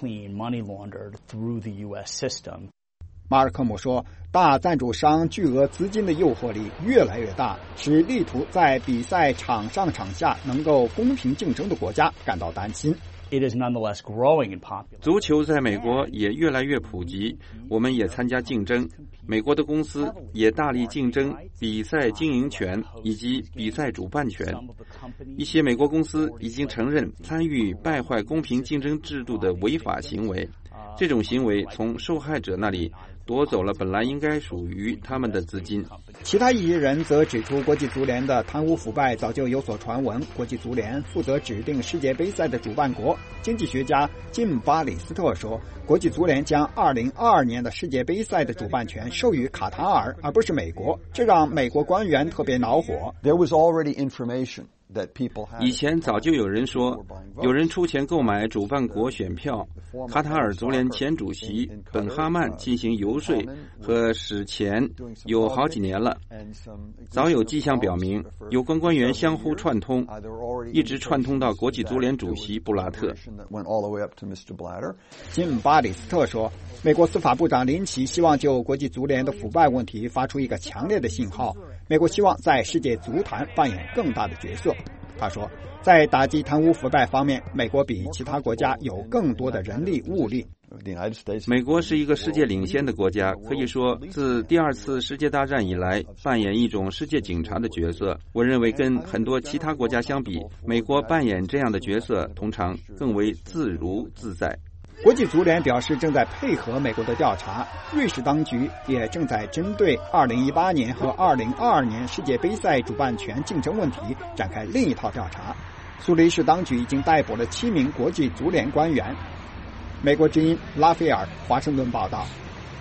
马尔科姆说，大赞助商巨额资金的诱惑力越来越大，使力图在比赛场上场下能够公平竞争的国家感到担心。 it is nonetheless growing in popularity. 足球在美国也越来越普及，我们也参加竞争。美国的公司也大力竞争比赛经营权以及比赛主办权。一些美国公司已经承认参与败坏公平竞争制度的违法行为，这种行为从受害者那里夺走了本来应该属于他们的资金。 其他异议人则指出，国际足联的贪污腐败早就有所传闻。国际足联负责指定世界杯赛的主办国经济学家金巴里斯特说，国际足联将二零二二年的世界杯赛的主办权授予卡塔尔，而不是美国，这让美国官员特别恼火。 There was already information 以前早就有人说，有人出钱购买主办国选票，卡塔尔足联前主席本哈曼进行游说和使钱有好几年了。早有迹象表明，有关官员相互串通，一直串通到国际足联主席布拉特。 金巴里斯特说，美国司法部长林奇希望就国际足联的腐败问题发出一个强烈的信号，美国希望在世界足坛扮演更大的角色。他说，在打击贪污腐败方面，美国比其他国家有更多的人力物力。 美国是一个世界领先的国家，可以说自第二次世界大战以来扮演一种世界警察的角色。我认为跟很多其他国家相比，美国扮演这样的角色通常更为自如自在。 国际足联表示正在配合美国的调查，瑞士当局也正在针对二零一八年和二零二二年世界杯赛主办权竞争问题展开另一套调查。苏黎世当局已经逮捕了七名国际足联官员。美国之音拉斐尔华盛顿报道。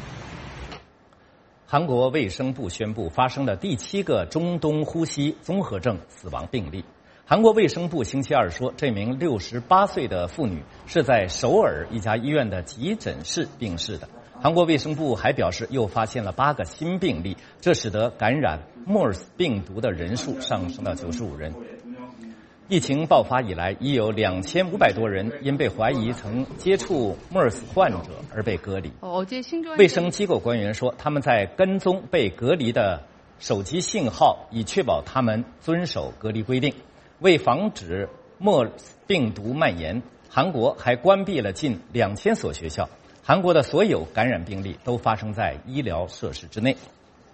韩国卫生部宣布发生的第七个中东呼吸综合症死亡病例。韩国卫生部星期二说，这名六十八岁的妇女是在首尔一家医院的急诊室病逝的。韩国卫生部还表示，又发现了八个新病例，这使得感染 MERS 病毒的人数上升到九十五人。疫情爆发以来，已有两千五百多人因被怀疑曾接触 MERS 患者而被隔离。卫生机构官员说，他们在跟踪被隔离的手机信号，以确保他们遵守隔离规定。为防止 MERS 病毒蔓延，韩国还关闭了近两千所学校。韩国的所有感染病例都发生在医疗设施之内。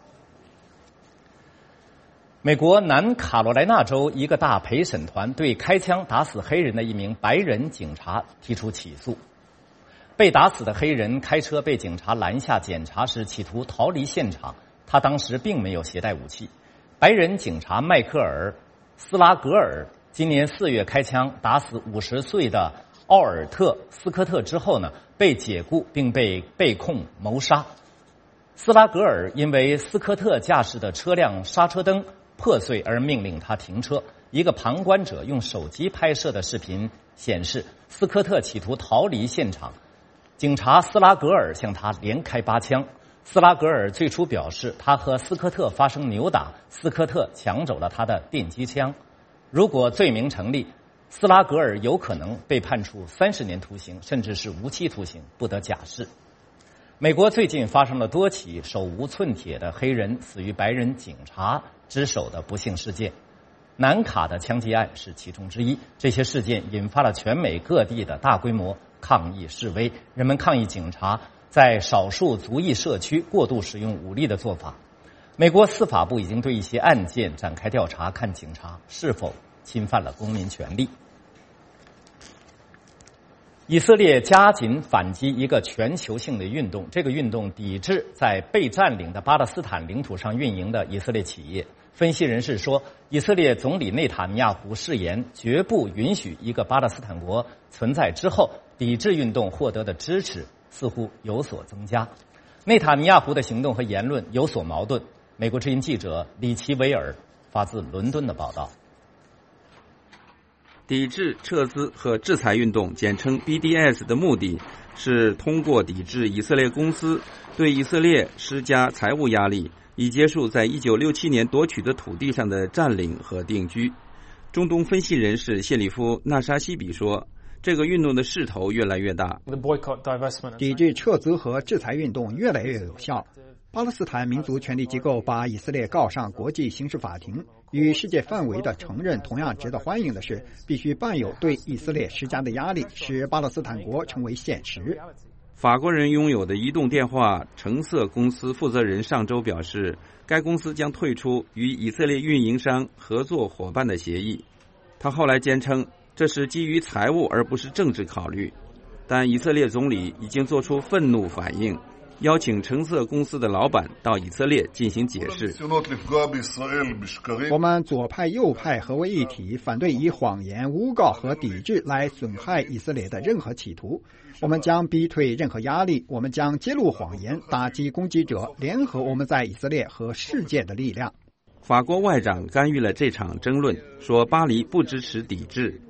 美国南卡罗来纳州一个大陪审团对开枪打死黑人的一名白人警察提出起诉。被打死的黑人开车被警察拦下检查时，企图逃离现场，他当时并没有携带武器。白人警察迈克尔斯拉格尔今年四月开枪打死五十岁的奥尔特斯科特之后呢，被解雇并被被控谋杀。斯拉格尔因为斯科特驾驶的车辆刹车灯破碎而命令他停车。一个旁观者用手机拍摄的视频显示，斯科特企图逃离现场，警察斯拉格尔向他连开八枪。斯拉格尔最初表示，他和斯科特发生扭打，斯科特抢走了他的电击枪。如果罪名成立，斯拉格尔有可能被判处三十年徒刑，甚至是无期徒刑，不得假释。美国最近发生了多起手无寸铁的黑人死于白人警察之手的不幸事件，南卡的枪击案是其中之一。这些事件引发了全美各地的大规模抗议示威，人们抗议警察在少数族裔社区过度使用武力的做法。美国司法部已经对一些案件展开调查，看警察是否侵犯了公民权利。以色列加紧反击一个全球性的运动，这个运动抵制在被占领的巴勒斯坦领土上运营的以色列企业。分析人士说，以色列总理内塔尼亚胡誓言绝不允许一个巴勒斯坦国存在之后，抵制运动获得的支持似乎有所增加。内塔尼亚胡的行动和言论有所矛盾。美国之音记者李奇维尔发自伦敦的报道。 抵制、撤资和制裁运动，简称 B D S 的目的是通过抵制以色列公司对以色列施加财务压力，以结束在一九六七年夺取的土地上的占领和定居。中东分析人士谢里夫·纳沙西比说，这个运动的势头越来越大。 抵制、撤资和制裁运动越来越有效。 巴勒斯坦民族权利机构把以色列告上国际刑事法庭，与世界范围的承认同样值得欢迎的是，必须伴有对以色列施加的压力，使巴勒斯坦国成为现实。 法国人拥有的移动电话橙色公司负责人上周表示，该公司将退出与以色列运营商合作伙伴的协议。他后来坚称，这是基于财务而不是政治考虑。但以色列总理已经做出愤怒反应，邀请橙色公司的老板到以色列进行解释。 我们左派右派合为一体，反对以谎言、诬告和抵制来损害以色列的任何企图。我们将逼退任何压力，我们将揭露谎言，打击攻击者，联合我们在以色列和世界的力量。 法国外长干预了这场争论，说巴黎不支持抵制。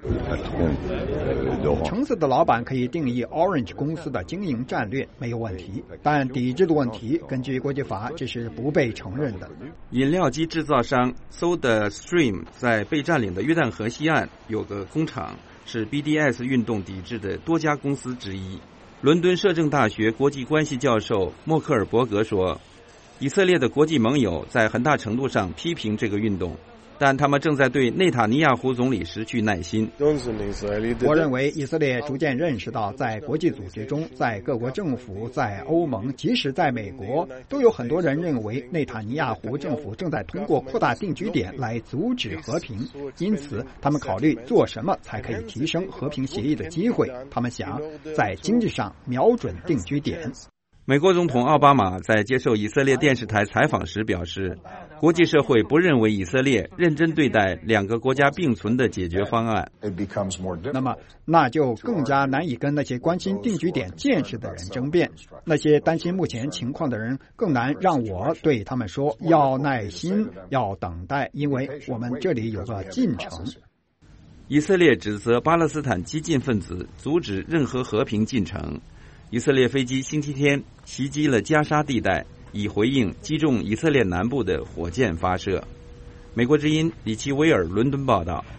橙色的老板可以定义 Orange 公司的经营战略，没有问题，但抵制的问题根据国际法这是不被承认的。 饮料机制造商 SodaStream 在被占领的约旦河西岸有个工厂，是 B D S 运动抵制的多家公司之一。伦敦摄政大学国际关系教授默克尔伯格说，以色列的国际盟友在很大程度上批评这个运动，但他们正在对内塔尼亚胡总理失去耐心。 我认为以色列逐渐认识到，在国际组织中，在各国政府，在欧盟，即使在美国，都有很多人认为内塔尼亚胡政府正在通过扩大定居点来阻止和平，因此他们考虑做什么才可以提升和平协议的机会。他们想在经济上瞄准定居点。 美国总统奥巴马在接受以色列电视台采访时表示，国际社会不认为以色列认真对待两个国家并存的解决方案。 那么那就更加难以跟那些关心定居点建设的人争辩，那些担心目前情况的人更难让我对他们说要耐心，要等待，因为我们这里有个进程。 以色列指责巴勒斯坦激进分子阻止任何和平进程。以色列飞机星期天袭击了加沙地带，以回应击中以色列南部的火箭发射。美国之音李奇威尔伦敦报道。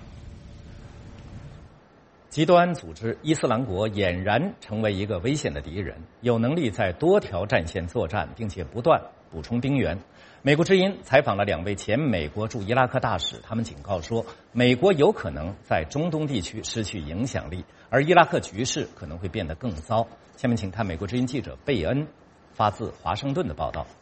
极端组织伊斯兰国俨然成为一个危险的敌人，有能力在多条战线作战，并且不断补充兵员。美国之音采访了两位前美国驻伊拉克大使，他们警告说，美国有可能在中东地区失去影响力，而伊拉克局势可能会变得更糟。下面请看美国之音记者贝恩发自华盛顿的报道。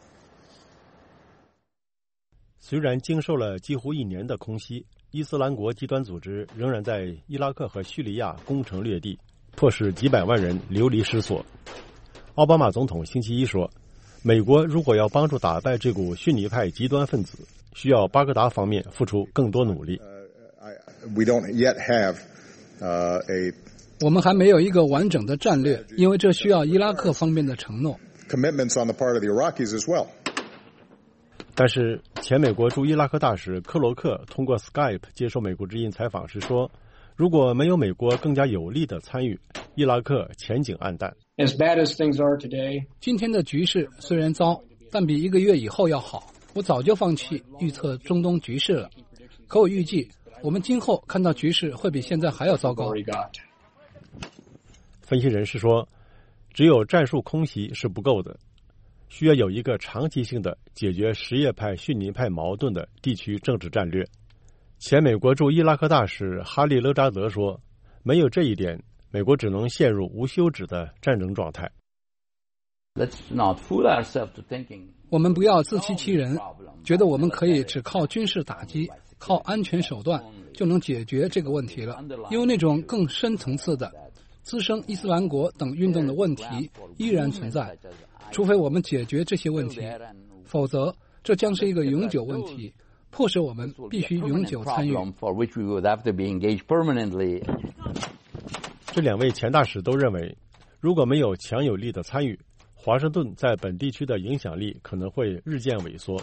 虽然经受了几乎一年的空袭，伊斯兰国极端组织仍然在伊拉克和叙利亚攻城略地，迫使几百万人流离失所。奥巴马总统星期一说，美国如果要帮助打败这股逊尼派极端分子，需要巴格达方面付出更多努力。 We don't yet have, uh, a 我们还没有一个完整的战略，因为这需要伊拉克方面的承诺。 Commitments on the part of the Iraqis as well. 但是前美国驻伊拉克大使克罗克通过 Skype 接受美国之音采访时说，如果没有美国更加有力的参与，伊拉克前景黯淡。 As bad as things are today, 今天的局势虽然糟，但比一个月以后要好。我早就放弃预测中东局势了，可我预计我们今后看到局势会比现在还要糟糕。 分析人士说，只有战术空袭是不够的，需要有一个长期性的解决什叶派逊尼派矛盾的地区政治战略。前美国驻伊拉克大使哈利勒扎德说，没有这一点，美国只能陷入无休止的战争状态。 我们不要自欺欺人，觉得我们可以只靠军事打击，靠安全手段就能解决这个问题了，因为那种更深层次的滋生伊斯兰国等运动的问题依然存在，除非我们解决这些问题，否则这将是一个永久问题，迫使我们必须永久参与。 这两位前大使都认为，如果没有强有力的参与，华盛顿在本地区的影响力可能会日渐萎缩。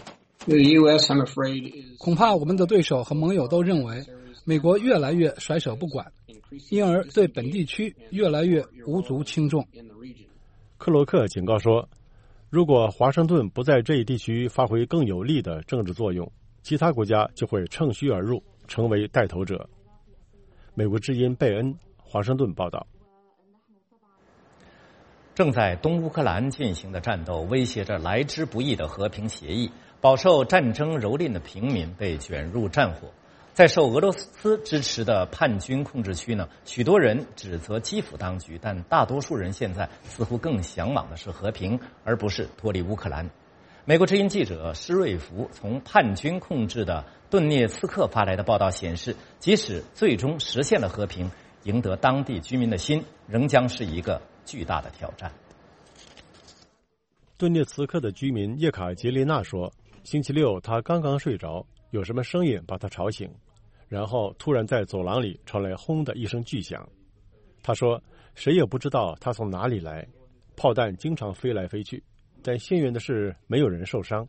恐怕我们的对手和盟友都认为美国越来越甩手不管，因而对本地区越来越无足轻重。 克罗克警告说，如果华盛顿不在这一地区发挥更有力的政治作用，其他国家就会乘虚而入，成为带头者。美国之音贝恩华盛顿报道。 正在东乌克兰进行的战斗威胁着来之不易的和平协议，饱受战争蹂躏的平民被卷入战火。在受俄罗斯支持的叛军控制区呢，许多人指责基辅当局，但大多数人现在似乎更向往的是和平，而不是脱离乌克兰。美国之音记者施瑞福从叛军控制的顿涅茨克发来的报道显示，即使最终实现了和平，赢得当地居民的心仍将是一个巨大的挑战。 顿涅茨克的居民叶卡捷琳娜说，星期六她刚刚睡着，有什么声音把她吵醒，然后突然在走廊里传来轰的一声巨响。她说谁也不知道它从哪里来，炮弹经常飞来飞去，但幸运的是没有人受伤。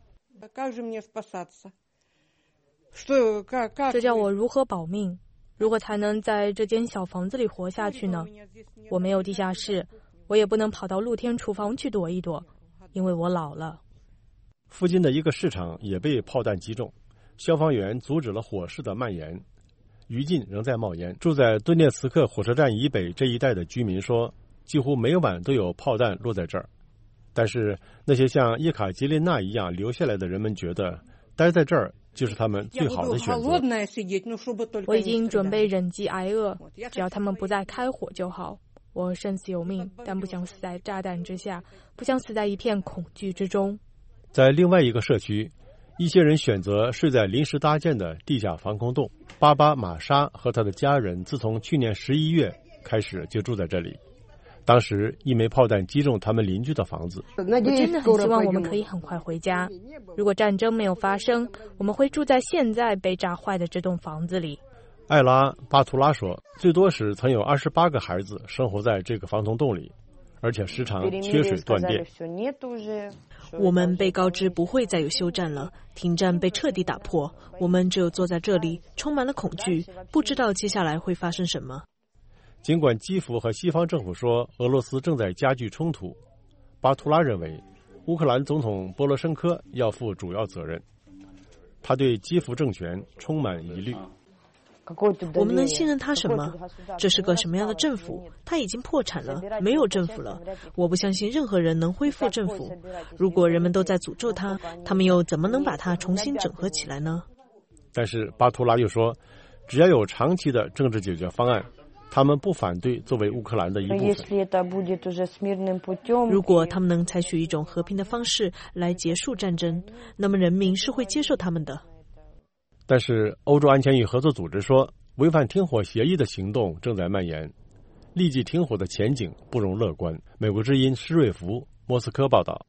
这叫我如何保命？如何才能在这间小房子里活下去呢？我没有地下室，我也不能跑到露天厨房去躲一躲，因为我老了。 附近的一个市场也被炮弹击中，消防员阻止了火势的蔓延，余烬仍在冒烟。住在顿涅茨克火车站以北这一带的居民说，几乎每晚都有炮弹落在这儿。但是那些像叶卡捷琳娜一样留下来的人们觉得，待在这儿就是他们最好的选择。 我已经准备忍饥挨饿，只要他们不再开火就好。我生死有命，但不想死在炸弹之下，不想死在一片恐惧之中。 在另外一个社区，一些人选择睡在临时搭建的地下防空洞。巴巴玛莎和他的家人自从去年十一月开始就住在这里。当时一枚炮弹击中他们邻居的房子。 我真的很希望我们可以很快回家。如果战争没有发生，我们会住在现在被炸坏的这栋房子里。 艾拉巴图拉说，最多时曾有二十八个孩子生活在这个防空洞里，而且时常缺水断电。 我们被告知不会再有休战了，停战被彻底打破，我们只有坐在这里，充满了恐惧，不知道接下来会发生什么。 尽管基辅和西方政府说俄罗斯正在加剧冲突，巴图拉认为乌克兰总统波罗申科要负主要责任。他对基辅政权充满疑虑。 我们能信任他什么？这是个什么样的政府？他已经破产了，没有政府了。我不相信任何人能恢复政府。如果人们都在诅咒他，他们又怎么能把它重新整合起来呢？ 但是巴图拉又说，只要有长期的政治解决方案，他们不反对作为乌克兰的一部分。 如果他们能采取一种和平的方式来结束战争，那么人民是会接受他们的。 但是欧洲安全与合作组织说，违反停火协议的行动正在蔓延，立即停火的前景不容乐观。美国之音施瑞福莫斯科报道。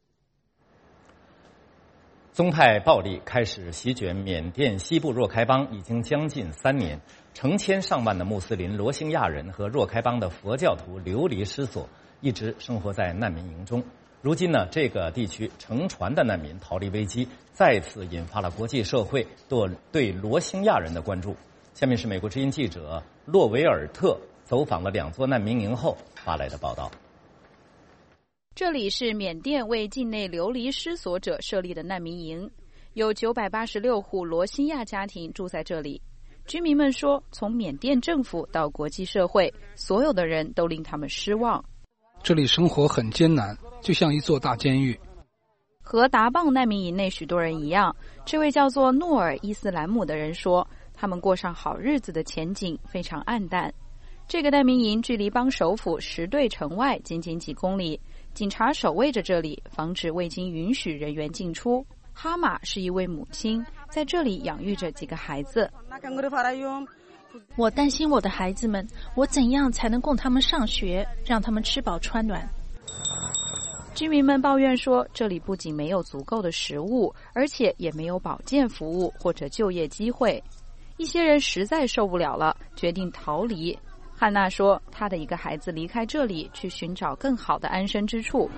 宗派暴力开始席卷缅甸西部若开邦已经将近三年，成千上万的穆斯林罗兴亚人和若开邦的佛教徒流离失所，一直生活在难民营中。如今呢，这个地区乘船的难民逃离危机，再次引发了国际社会对罗兴亚人的关注。下面是美国之音记者洛维尔特走访了两座难民营后发来的报道。 这里是缅甸为境内流离失所者设立的难民营，有九百八十六户罗兴亚家庭住在这里。居民们说，从缅甸政府到国际社会，所有的人都令他们失望。 这里生活很艰难，就像一座大监狱。 和达邦难民营内许多人一样，这位叫做诺尔伊斯兰姆的人说，他们过上好日子的前景非常暗淡。这个难民营距离邦首府什对城外仅仅几公里，警察守卫着这里，防止未经允许人员进出。哈玛是一位母亲，在这里养育着几个孩子。 我担心我的孩子们，我怎样才能供他们上学，让他们吃饱穿暖？ 居民们抱怨说，这里不仅没有足够的食物，而且也没有保健服务或者就业机会。一些人实在受不了了，决定逃离。汉娜说，她的一个孩子离开这里，去寻找更好的安身之处。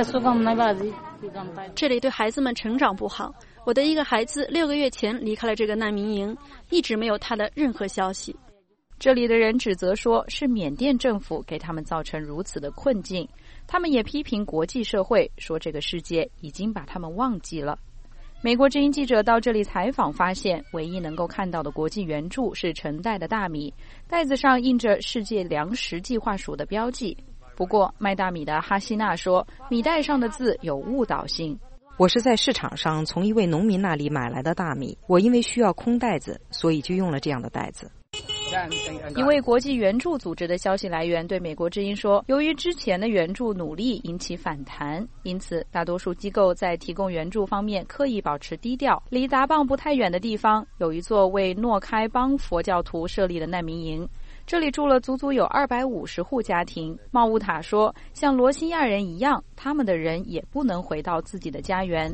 这里对孩子们成长不好。我的一个孩子六个月前离开了这个难民营，一直没有他的任何消息。 这里的人指责说，是缅甸政府给他们造成如此的困境。他们也批评国际社会，说这个世界已经把他们忘记了。美国之音记者到这里采访发现，唯一能够看到的国际援助是成袋的大米，袋子上印着世界粮食计划署的标记。不不过，卖大米的哈希娜说，米袋上的字有误导性。 我是在市场上从一位农民那里买来的大米，我因为需要空袋子，所以就用了这样的袋子。 一位国际援助组织的消息来源对美国之音说，由于之前的援助努力引起反弹，因此大多数机构在提供援助方面刻意保持低调。离达棒不太远的地方有一座为诺开邦佛教徒设立的难民营，这里住了足足有二百五十户家庭。茂乌塔说，像罗兴亚人一样，他们的人也不能回到自己的家园。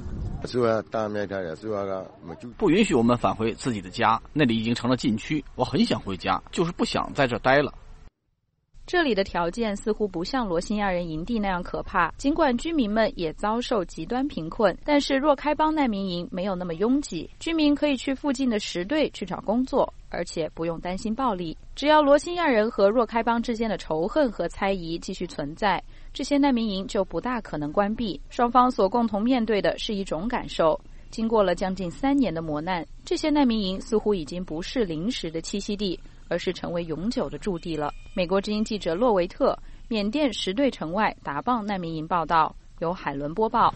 不允许我们返回自己的家，那里已经成了禁区。我很想回家，就是不想在这待了。 这里的条件似乎不像罗兴亚人营地那样可怕，尽管居民们也遭受极端贫困，但是若开邦难民营没有那么拥挤，居民可以去附近的石队去找工作，而且不用担心暴力。只要罗兴亚人和若开邦之间的仇恨和猜疑继续存在，这些难民营就不大可能关闭。双方所共同面对的是一种感受，经过了将近三年的磨难，这些难民营似乎已经不是临时的栖息地，而是成为永久的驻地了。美国之音记者洛维特，缅甸石队城外达棒难民营报道，由海伦播报。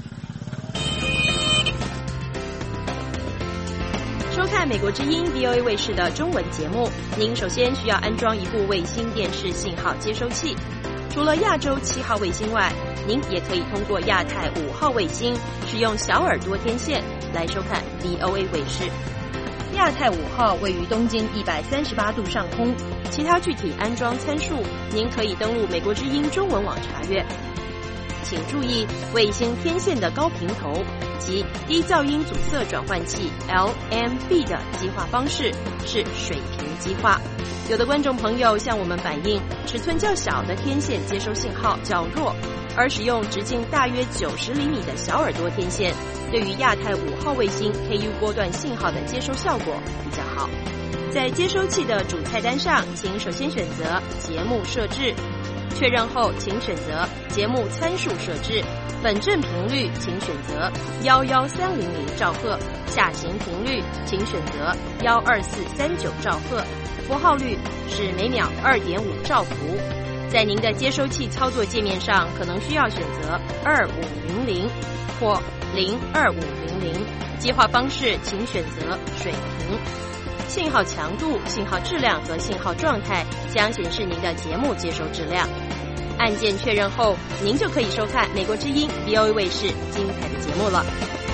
收看美国之音 V O A 卫视的中文节目，您首先需要安装一部卫星电视信号接收器。除了亚洲七号卫星外，您也可以通过亚太五号卫星，使用小耳朵天线来收看 V O A 卫视。亚太五号位于东经一百三十八度上空，其他具体安装参数，您可以登录美国之音中文网查阅。请注意，卫星天线的高频头及低噪音阻塞转换器 L M B 的激化方式是水平激化。有的观众朋友向我们反映，尺寸较小的天线接收信号较弱，而使用直径大约九十厘米的小耳朵天线，对于亚太五号卫星 K U 波段信号的接收效果比较好。在接收器的主菜单上，请首先选择节目设置，确认后请选择节目参数设置，本振频率请选择一一三零零兆赫，下行频率请选择一二四三九兆赫，符号率是每秒 二点五兆伏。在您的接收器操作界面上，可能需要选择二五零零或零二五零零，接话方式请选择水平。信号强度、信号质量和信号状态将显示您的节目接收质量。按键确认后，您就可以收看美国之音 V O A 卫视精彩的节目了。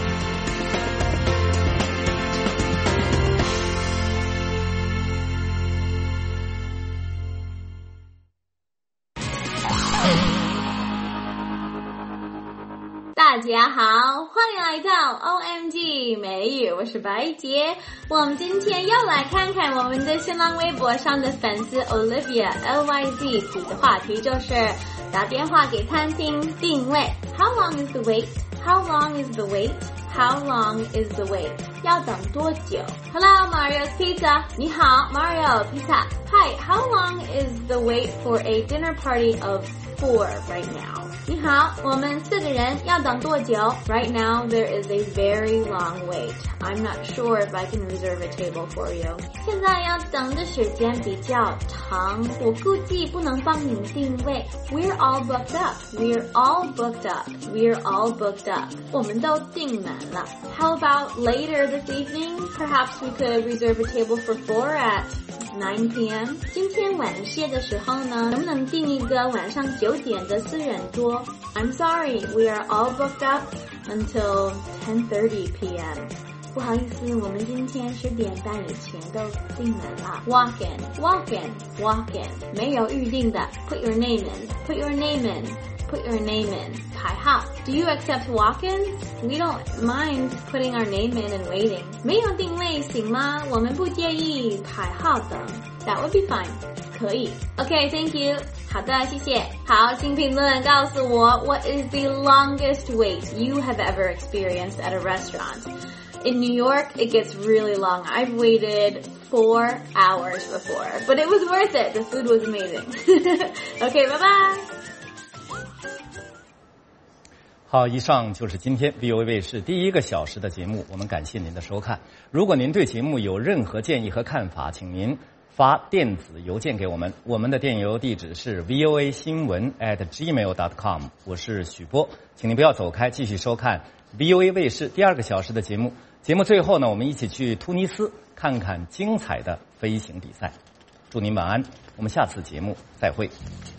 大家好，欢迎来到 O M G 美语，我是白洁。我们今天要来看看我们的新浪微博上的粉丝 Olivia L Y Z 提的话题，就是打电话给餐厅定位。 How long is the wait? How long is the wait? How long is the wait? 要等多久？ Hello, Mario's Pizza. 你好 Mario Pizza. Hi, how long is the wait for a dinner party of four right now? 你好，我们四个人要等多久？ Right now, there is a very long wait. I'm not sure if I can reserve a table for you. 现在要等的时间比较长，我估计不能帮您定位。We're all booked up. We're all booked up. We're all booked up. 我们都订满了。How about later this evening? Perhaps we could reserve a table for four at nine p m 今天晚些的时候呢，能不能订一个晚上九点的私人桌？ I'm sorry, we are all booked up until ten thirty p m 不好意思，我们今天十点半以前都订满了。 Walk in, walk in, walk in 没有预定的 Put your name in, put your name in, put your name in 排号。 Do you accept walk-ins? We don't mind putting our name in and waiting. 没有定位行吗？我们不介意排号等。 That would be fine. 可以。 Okay, thank you. 好的，谢谢。好，请评论告诉我 What is the longest wait you have ever experienced at a restaurant? In New York, it gets really long. I've waited four hours before, but it was worth it. The food was amazing. Okay, bye-bye. 好，以上就是今天 V O A 卫视第一个小时的节目，我们感谢您的收看。如果您对节目有任何建议和看法，请您发电子邮件给我们，我们的电邮地址是 v o a 新闻 at gmail dot com。我是许波，请您不要走开，继续收看 V O A 卫视第二个小时的节目。节目最后呢，我们一起去突尼斯看看精彩的飞行比赛。祝您晚安，我们下次节目再会。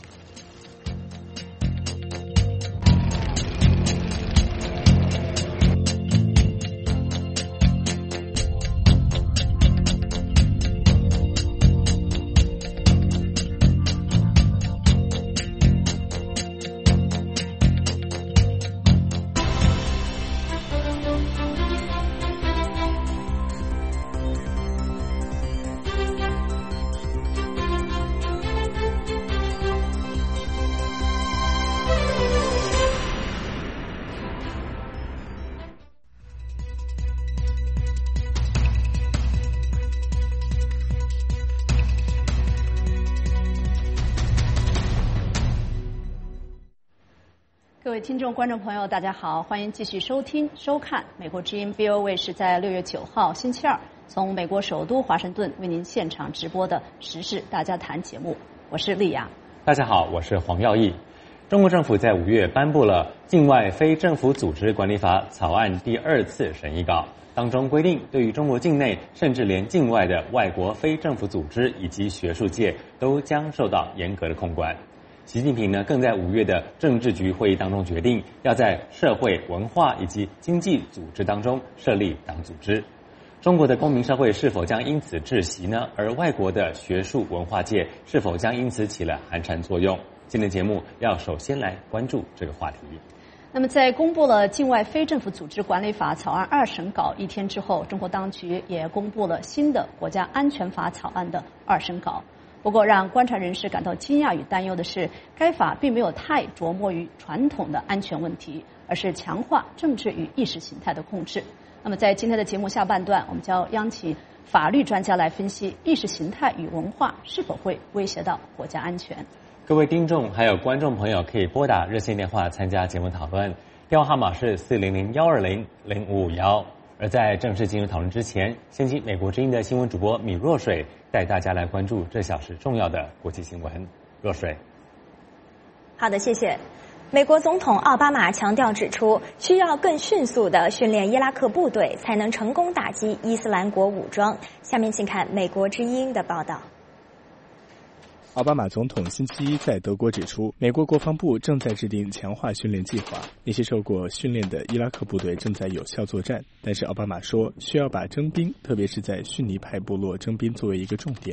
各位听众、观众朋友，大家好，欢迎继续收听、收看美国之音 V O A 卫视在六月九号星期二从美国首都华盛顿为您现场直播的时事大家谈节目。我是丽雅。 大家好，我是黄耀义。中国政府在五月颁布了《境外非政府组织管理法》草案第二次审议稿，当中规定，对于中国境内甚至连境外的外国非政府组织以及学术界都将受到严格的控管。习近平呢，更在五月的政治局会议当中决定，要在社会、文化以及经济组织当中设立党组织。中国的公民社会是否将因此窒息呢？而外国的学术文化界是否将因此起了寒蝉作用？今天节目要首先来关注这个话题。 那么，在公布了《境外非政府组织管理法》草案二审稿一天之后，中国当局也公布了新的国家安全法草案的二审稿。不过，让观察人士感到惊讶与担忧的是，该法并没有太琢磨于传统的安全问题，而是强化政治与意识形态的控制。那么，在今天的节目下半段，我们将邀请法律专家来分析意识形态与文化是否会威胁到国家安全。 各位听众还有观众朋友可以拨打热线电话参加节目讨论，电话号码是四零零幺二零零五五幺。而在正式进入讨论之前，先请美国之音的新闻主播米若水带大家来关注这小时重要的国际新闻。若水。 好的，谢谢。美国总统奥巴马强调指出，需要更迅速地训练伊拉克部队，才能成功打击伊斯兰国武装。下面请看美国之音的报道。 奥巴马总统星期一在德国指出，美国国防部正在制定强化训练计划，那些受过训练的伊拉克部队正在有效作战。但是奥巴马说，需要把征兵，特别是在逊尼派部落征兵作为一个重点。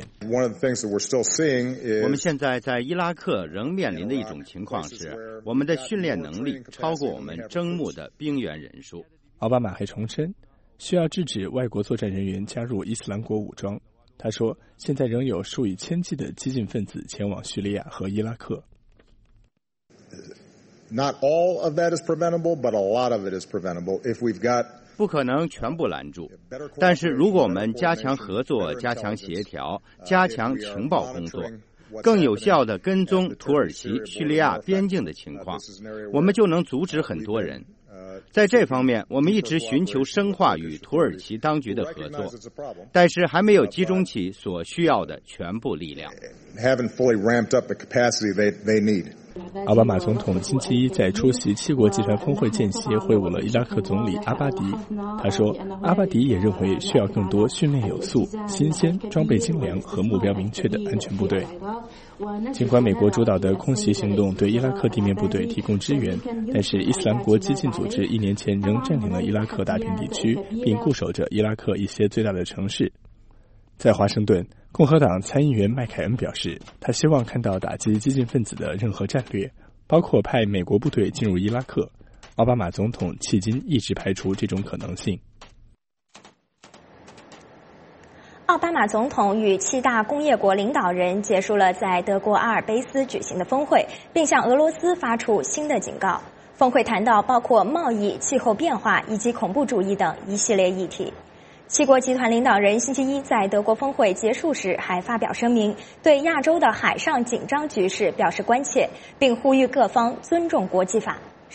我们现在在伊拉克仍面临的一种情况是，我们的训练能力超过我们征募的兵员人数。 奥巴马还重申，需要制止外国作战人员加入伊斯兰国武装。他说，现在仍有数以千计的激进分子前往叙利亚和伊拉克。 Not all of that is preventable, but a lot of it is preventable if we've got 不可能全部拦住，但是如果我们加强合作、加强协调、加强情报工作，更有效地跟踪土耳其、叙利亚边境的情况，我们就能阻止很多人。在这方面，我们一直寻求深化与土耳其当局的合作，但是还没有集中起所需要的全部力量。 奥巴马总统星期一在出席七国集团峰会间歇会晤了伊拉克总理阿巴迪。他说，阿巴迪也认为需要更多训练有素、新鲜、装备精良和目标明确的安全部队。尽管美国主导的空袭行动对伊拉克地面部队提供支援，但是伊斯兰国激进组织一年前仍占领了伊拉克大片地区，并固守着伊拉克一些最大的城市。在华盛顿，共和党参议员麦凯恩表示，他希望看到打击激进分子的任何战略，包括派美国部队进入伊拉克。奥巴马总统迄今一直排除这种可能性。 奥巴马总统与七大工业国领导人结束了在德国阿尔卑斯举行的峰会，并向俄罗斯发出新的警告。峰会谈到包括贸易、气候变化以及恐怖主义等一系列议题。七国集团领导人星期一在德国峰会结束时还发表声明，对亚洲的海上紧张局势表示关切，并呼吁各方尊重国际法。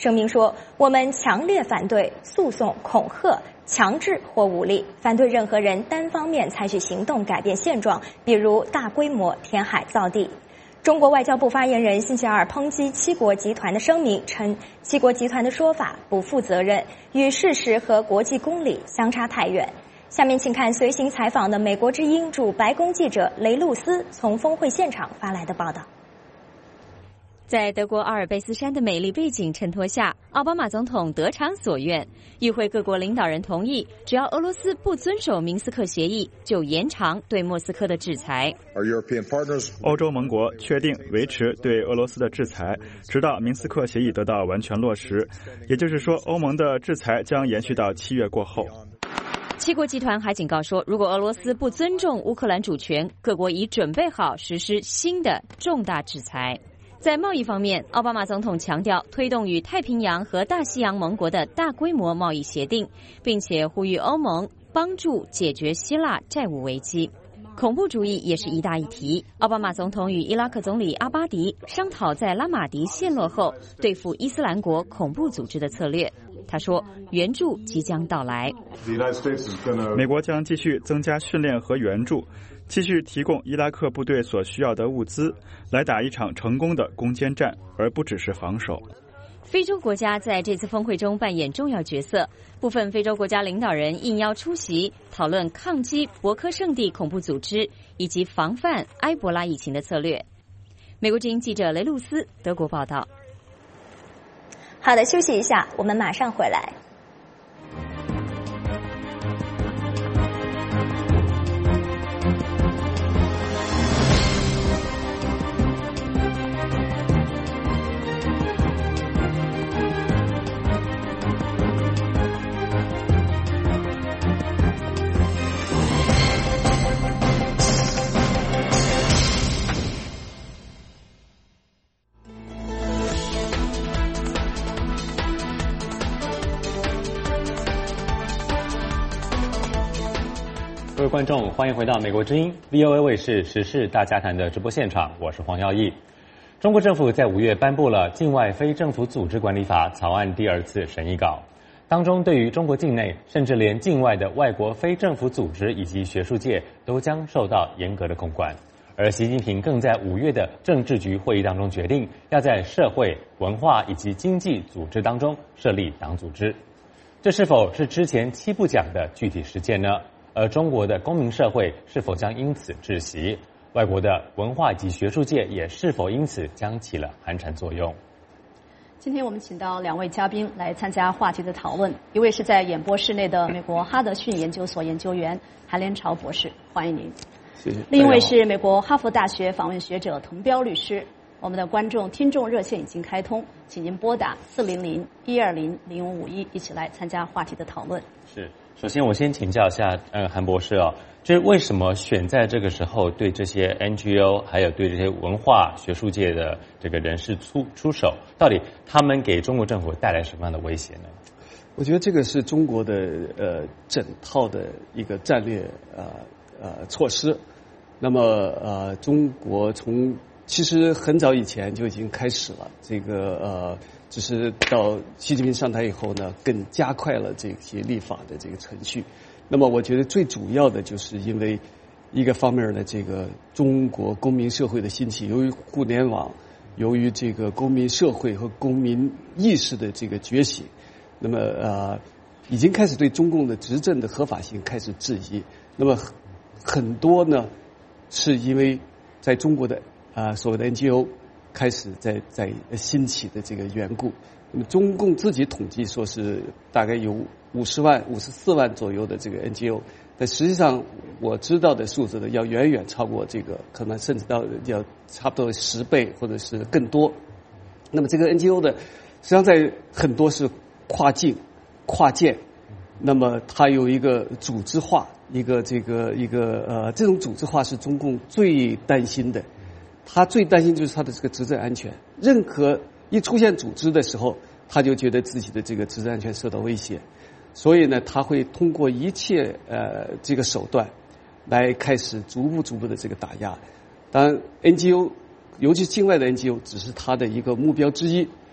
声明说，我们强烈反对诉讼、恐吓、强制或武力，反对任何人单方面采取行动改变现状，比如大规模填海造地。中国外交部发言人星期二抨击七国集团的声明，称七国集团的说法不负责任，与事实和国际公理相差太远。下面请看随行采访的美国之音驻白宫记者雷露斯从峰会现场发来的报道。 在德国阿尔卑斯山的美丽背景衬托下，奥巴马总统得偿所愿，与会各国领导人同意，只要俄罗斯不遵守明斯克协议，就延长对莫斯科的制裁。 欧洲盟国确定维持对俄罗斯的制裁，直到明斯克协议得到完全落实，也就是说，欧盟的制裁将延续到七月过后。 七国集团还警告说，如果俄罗斯不尊重乌克兰主权，各国已准备好实施新的重大制裁。在贸易方面，奥巴马总统强调推动与太平洋和大西洋盟国的大规模贸易协定，并且呼吁欧盟帮助解决希腊债务危机。恐怖主义也是一大议题。奥巴马总统与伊拉克总理阿巴迪商讨在拉马迪陷落后对付伊斯兰国恐怖组织的策略。他说，援助即将到来。 美国将继续增加训练和援助，继续提供伊拉克部队所需要的物资，来打一场成功的攻坚战，而不只是防守。 非洲国家在这次峰会中扮演重要角色，部分非洲国家领导人应邀出席，讨论抗击博科圣地恐怖组织以及防范埃博拉疫情的策略。美国之音记者雷露斯德国报道。 好的，休息一下，我们马上回来。 各位观众，欢迎回到美国之音 V O A 卫视时事大家谈的直播现场，我是黄耀义。中国政府在五月颁布了《境外非政府组织管理法》草案第二次审议稿，当中对于中国境内甚至连境外的外国非政府组织以及学术界都将受到严格的控管。而习近平更在五月的政治局会议当中决定，要在社会、文化以及经济组织当中设立党组织。这是否是之前七不讲的具体实践呢？而中国的公民社会是否将因此窒息？外国的文化及学术界也是否因此将起了寒蝉作用？ 今天我们请到两位嘉宾来参加话题的讨论，一位是在演播室内的美国哈德逊研究所研究员韩连朝博士，欢迎您。 谢谢。 另一位是美国哈佛大学访问学者滕彪律师。我们的观众听众热线已经开通，请您拨打四零零一二零零五五一，一起来参加话题的讨论。 是，首先我先请教一下，呃，韩博士哦，就是为什么选在这个时候对这些 N G O 还有对这些文化学术界的这个人士出出手？到底他们给中国政府带来什么样的威胁呢？ 我觉得这个是中国的呃整套的一个战略呃呃措施。那么呃，中国从其实很早以前就已经开始了，这个呃，只是到习近平上台以后呢，更加快了这些立法的这个程序。那么我觉得最主要的就是因为一个方面呢，这个中国公民社会的兴起，由于互联网，由于这个公民社会和公民意识的这个觉醒，那么呃，已经开始对中共的执政的合法性开始质疑。那么很多呢，是因为在中国的啊，所谓的 N G O 开始在在兴起的这个缘故。那么中共自己统计说是大概有五十万、五十四万左右的这个 N G O， 但实际上我知道的数字呢，要远远超过这个，可能甚至到要差不多十倍或者是更多。那么这个 N G O 的，实际上在很多是跨境、跨界，那么它有一个组织化，一个这个一个呃，这种组织化是中共最担心的。他最担心就是他的这个执政安全，任何一出现组织的时候，他就觉得自己的这个执政安全受到威胁，所以呢，他会通过一切呃这个手段来开始逐步逐步的这个打压。当然 N G O， 尤其境外的 N G O 只是他的一个目标之一，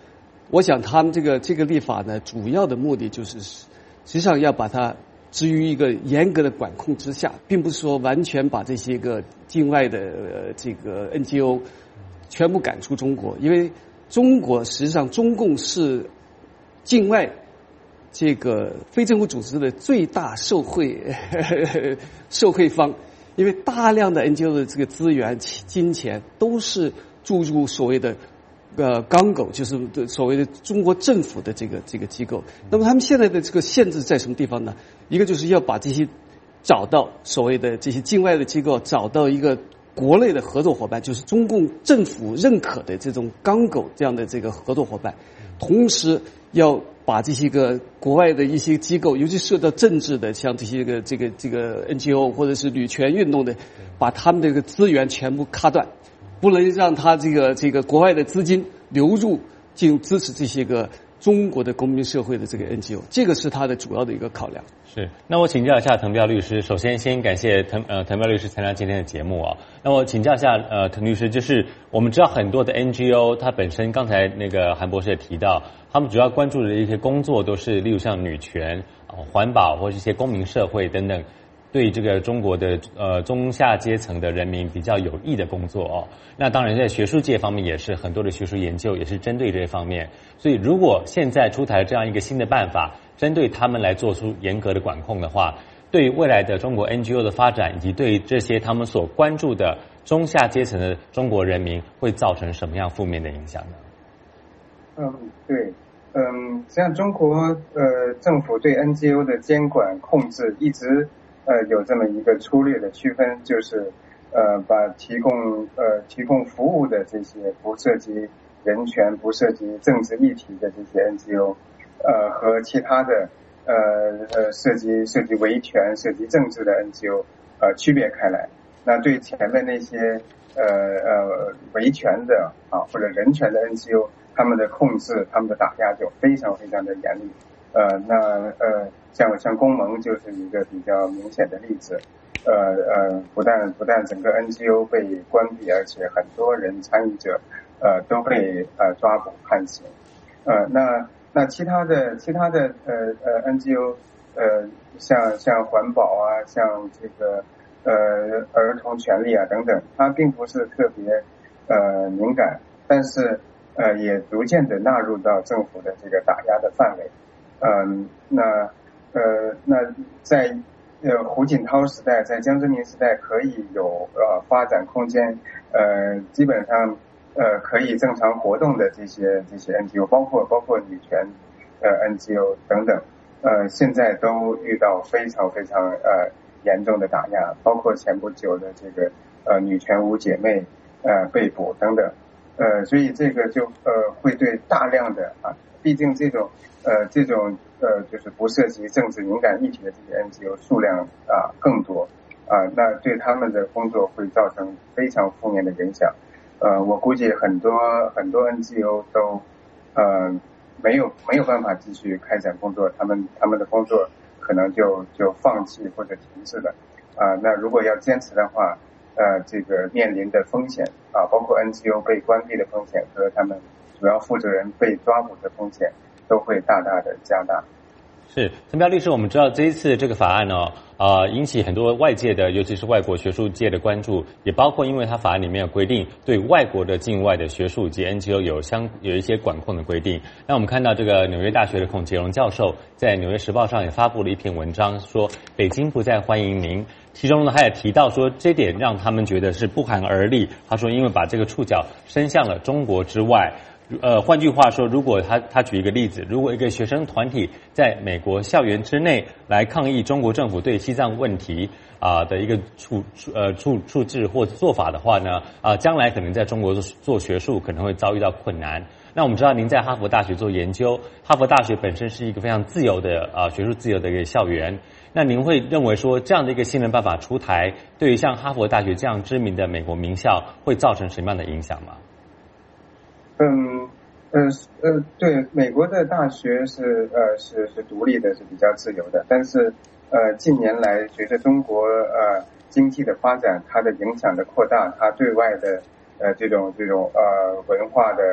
我想他们这个这个立法呢，主要的目的就是实际上要把它置于一个严格的管控之下，并不是说完全把这些个境外的呃这个 N G O 全部赶出中国，因为中国实际上中共是境外这个非政府组织的最大受贿受贿方，因为大量的 N G O 的这个资源、金钱都是注入所谓的呃港狗，就是所谓的中国政府的这个这个机构。那么他们现在的这个限制在什么地方呢？一个就是要把这些找到所谓的这些境外的机构，找到一个国内的合作伙伴，就是中共政府认可的这种港狗这样的这个合作伙伴，同时要把这些个国外的一些机构，尤其涉及到政治的，像这些个这个这个 N G O 或者是女权运动的，把他们这个资源全部卡断，不能让他这个这个国外的资金流入进入支持这些个中国的公民社会的这个 N G O， 这个是他的主要的一个考量。 是，那我请教一下滕彪律师。首先，先感谢滕呃滕彪律师参加今天的节目啊。那我请教一下呃滕律师，就是我们知道很多的 N G O， 它本身刚才那个韩博士也提到，他们主要关注的一些工作都是，例如像女权、呃、环保或是一些公民社会等等，对这个中国的呃中下阶层的人民比较有益的工作哦。那当然在学术界方面也是很多的学术研究也是针对这一方面。所以如果现在出台这样一个新的办法，针对他们来做出严格的管控的话，对于未来的中国 N G O 的发展，以及对于这些他们所关注的中下阶层的中国人民，会造成什么样负面的影响呢？ 嗯，对，嗯，实际上中国呃政府对 N G O 的监管控制一直呃有这么一个粗略的区分，就是呃把提供呃提供服务的这些不涉及人权、不涉及政治议题的这些 N G O， 呃和其他的呃呃涉及涉及维权、涉及政治的 N G O 呃区别开来。那对前面那些呃呃维权的啊或者人权的 N G O， 他们的控制、他们的打压就非常非常的严厉。呃，那呃像像公盟就是一个比较明显的例子。呃呃，不但不但整个 N G O 被关闭，而且很多人参与者呃都被呃抓捕判刑。呃，那那其他的其他的呃呃 N G O 呃像像环保啊，像这个呃儿童权利啊等等，它并不是特别呃敏感，但是呃也逐渐的纳入到政府的这个打压的范围。嗯，那呃那在呃胡锦涛时代，在江泽民时代可以有呃发展空间，呃基本上呃可以正常活动的这些这些 N G O， 包括包括女权呃 N G O 等等，呃现在都遇到非常非常呃严重的打压，包括前不久的这个呃女权五姐妹呃被捕等等，呃所以这个就呃会对大量的啊，毕竟这种呃这种呃就是不涉及政治敏感议题的这些 N G O 数量啊更多啊，那对他们的工作会造成非常负面的影响。呃我估计很多很多 N G O 都呃没有没有办法继续开展工作，他们他们的工作可能就就放弃或者停滞了啊。那如果要坚持的话，呃这个面临的风险啊，包括 N G O 被关闭的风险和他们主要负责人被抓捕的风险都会大大的加大。 是，滕彪律师，我们知道这一次这个法案呢、哦，呃，引起很多外界的，尤其是外国学术界的关注，也包括因为它法案里面有规定，对外国的境外的学术及 N G O 有相有一些管控的规定。那我们看到这个纽约大学的孔杰荣教授在《纽约时报》上也发布了一篇文章，说北京不再欢迎您。其中呢，他也提到说，这点让他们觉得是不寒而栗。他说，因为把这个触角伸向了中国之外。呃，换句话说，如果他他举一个例子，如果一个学生团体在美国校园之内来抗议中国政府对西藏问题啊、呃、的一个处呃处处置或做法的话呢，啊、呃，将来可能在中国做做学术可能会遭遇到困难。那我们知道您在哈佛大学做研究，哈佛大学本身是一个非常自由的啊、呃、学术自由的一个校园。那您会认为说这样的一个新的办法出台，对于像哈佛大学这样知名的美国名校会造成什么样的影响吗？ 嗯，呃呃，对，美国的大学是呃是是独立的，是比较自由的，但是呃近年来随着中国呃经济的发展，它的影响的扩大，它对外的呃这种这种呃文化的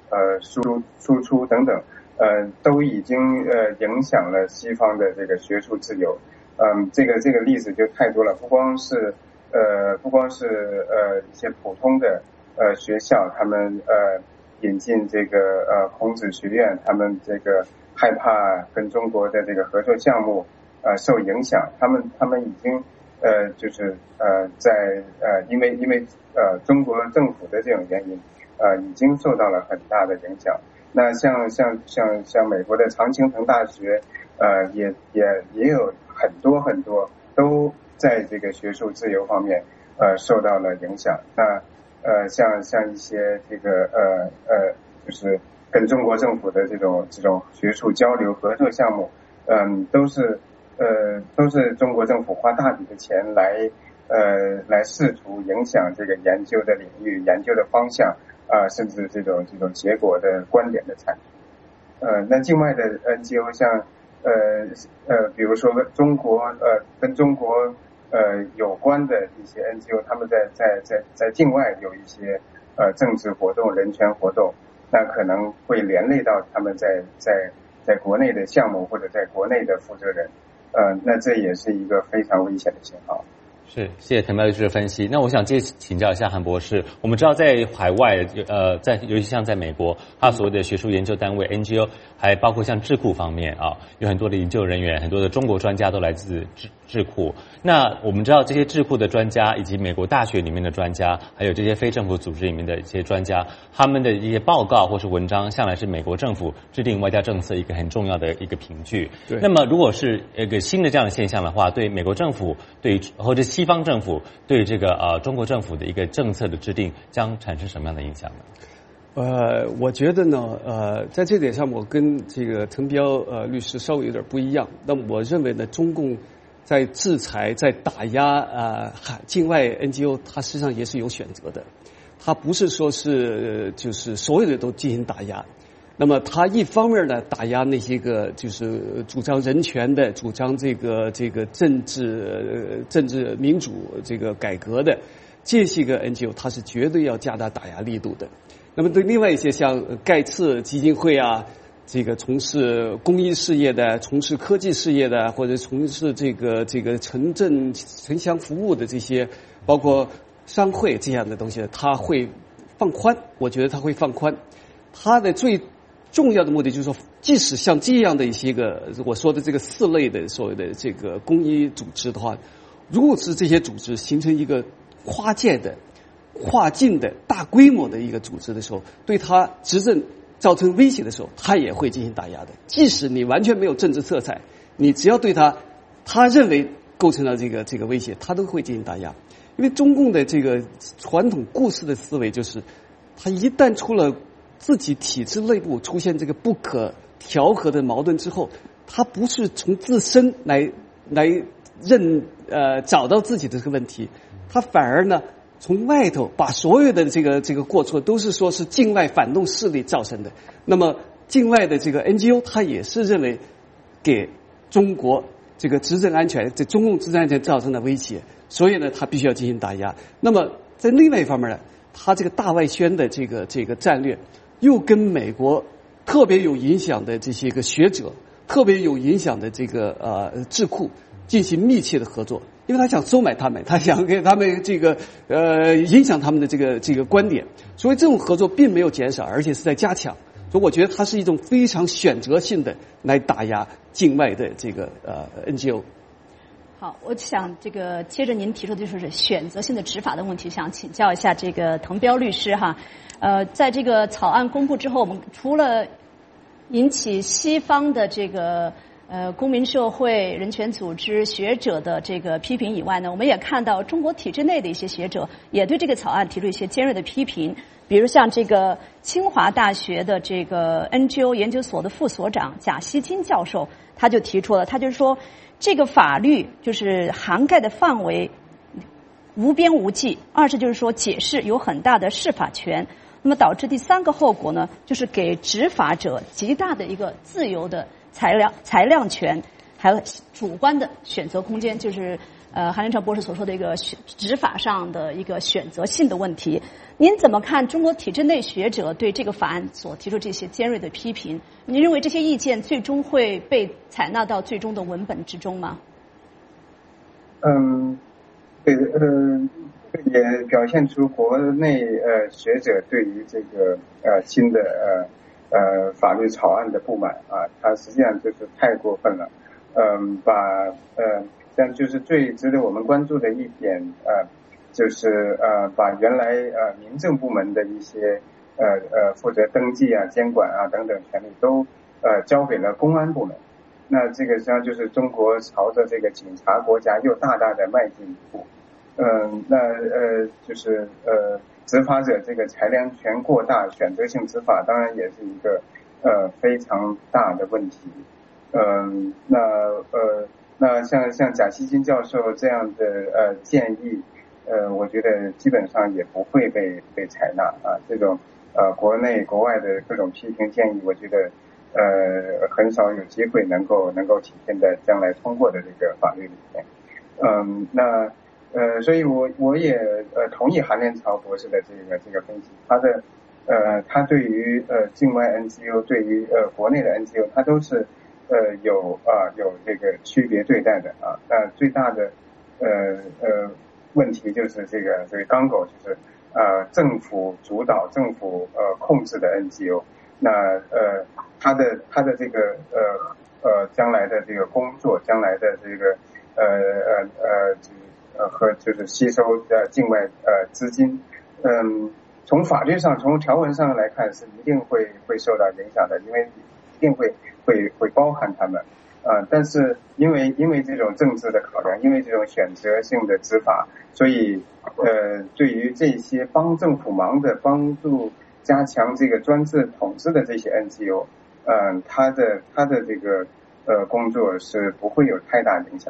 呃输输出等等，呃都已经呃影响了西方的这个学术自由。嗯，这个这个例子就太多了，不光是呃不光是呃一些普通的呃学校，他们呃引进这个呃孔子学院，他们这个害怕跟中国的这个合作项目呃受影响，他们他们已经呃就是呃在呃因为因为呃中国政府的这种原因呃已经受到了很大的影响。那像像像像美国的常青藤大学呃也也也有很多很多都在这个学术自由方面呃受到了影响。那呃像像一些这个呃呃就是跟中国政府的这种这种学术交流合作项目，嗯都是呃都是中国政府花大笔的钱来呃来试图影响这个研究的领域、研究的方向啊、呃，甚至这种这种结果的观点的产生。呃那境外的 N G O 像呃呃，比如说中国呃，跟中国呃有关的一些 N G O， 他们在在在在境外有一些呃政治活动、人权活动，那可能会连累到他们在在在国内的项目或者在国内的负责人，呃，那这也是一个非常危险的信号。 是，谢谢滕彪律师的分析。那我想接请教一下韩博士，我们知道在海外，呃，在尤其像在美国，它所谓的学术研究单位 N G O， 还包括像智库方面啊，有很多的研究人员，很多的中国专家都来自智智库。那我们知道这些智库的专家，以及美国大学里面的专家，还有这些非政府组织里面的一些专家，他们的一些报告或是文章，向来是美国政府制定外交政策一个很重要的一个凭据。 对。 那么如果是一个新的这样的现象的话，对美国政府，对或者西方政府对这个呃中国政府的一个政策的制定将产生什么样的影响呢？ 呃，我觉得呢，呃，在这点上我跟这个滕彪呃律师稍微有点不一样。那么我认为呢，中共在制裁、在打压啊、呃、境外 N G O， 它实际上也是有选择的，它不是说是就是所有的都进行打压。那么他一方面呢打压那些个就是主张人权的、主张这个这个政治、呃、政治民主这个改革的这些个 N G O， 他是绝对要加大打压力度的。那么对另外一些像盖茨基金会啊，这个从事公益事业的、从事科技事业的，或者从事这个这个城镇城乡服务的这些，包括商会这样的东西，他会放宽。我觉得他会放宽。他的最重要的目的就是说，即使像这样的一些个我说的这个四类的所谓的这个公益组织的话，如果是这些组织形成一个跨界的、跨境的大规模的一个组织的时候，对他执政造成威胁的时候，他也会进行打压的。即使你完全没有政治色彩，你只要对他他认为构成了这个这个威胁，他都会进行打压。因为中共的这个传统故事的思维就是，他一旦出了自己体制内部出现这个不可调和的矛盾之后，他不是从自身来来认呃找到自己的这个问题，他反而呢从外头把所有的这个这个过错都是说是境外反动势力造成的。那么境外的这个 N G O 他也是认为给中国这个执政安全、这中共执政安全造成的威胁，所以呢他必须要进行打压。那么在另外一方面呢，他这个大外宣的这个这个战略又跟美国特别有影响的这些个学者、特别有影响的这个呃智库进行密切的合作，因为他想收买他们，他想给他们这个呃影响他们的这个这个观点，所以这种合作并没有减少，而且是在加强。所以我觉得它是一种非常选择性的来打压境外的这个呃 N G O。 好，我想这个接着您提出的就是选择性的执法的问题，想请教一下这个滕彪律师哈。呃，在这个草案公布之后，我们除了引起西方的这个呃公民社会、人权组织、学者的这个批评以外呢，我们也看到中国体制内的一些学者也对这个草案提出一些尖锐的批评。比如像这个清华大学的这个 N G O 研究所的副所长贾希金教授，他就提出了，他就说这个法律就是涵盖的范围无边无际，二是就是说解释有很大的释法权，那么导致第三个后果呢，就是给执法者极大的一个自由的裁量裁量权，还有主观的选择空间，就是呃韩连超博士所说的一个执法上的一个选择性的问题。您怎么看中国体制内学者对这个法案所提出这些尖锐的批评？您认为这些意见最终会被采纳到最终的文本之中吗？ 嗯，对，呃，也表现出国内呃学者对于这个呃新的呃呃法律草案的不满啊，它实际上就是太过分了。嗯，把呃，像就是最值得我们关注的一点呃。就是呃，把原来呃民政部门的一些呃呃负责登记啊、监管啊等等权利都呃交给了公安部门。那这个实际上就是中国朝着这个警察国家又大大的迈进一步。嗯、呃，那呃就是呃执法者这个裁量权过大，选择性执法当然也是一个呃非常大的问题。嗯、呃，那呃那像像贾希金教授这样的呃建议。呃，我觉得基本上也不会被被采纳啊。这种呃国内国外的各种批评建议，我觉得呃很少有机会能够能够体现在将来通过的这个法律里面。嗯，那呃，所以我我也呃同意韩连超博士的这个这个分析，他的呃他对于呃境外 N G O 对于呃国内的 N G O， 他都是呃有啊、呃、有这个区别对待的啊。那最大的呃呃。问题就是这个这个刚狗就是呃政府主导、政府呃控制的 N G O， 那呃它的它的这个呃呃将来的这个工作，将来的这个呃呃呃呃和就是吸收呃境外呃资金，嗯，从法律上从条文上来看是一定会会受到影响的，因为一定会会会包含他们。啊、呃，但是因为因为这种政治的考量，因为这种选择性的执法，所以呃，对于这些帮政府忙的、帮助加强这个专制统治的这些 N G O， 嗯、呃，他的他的这个呃工作是不会有太大影响。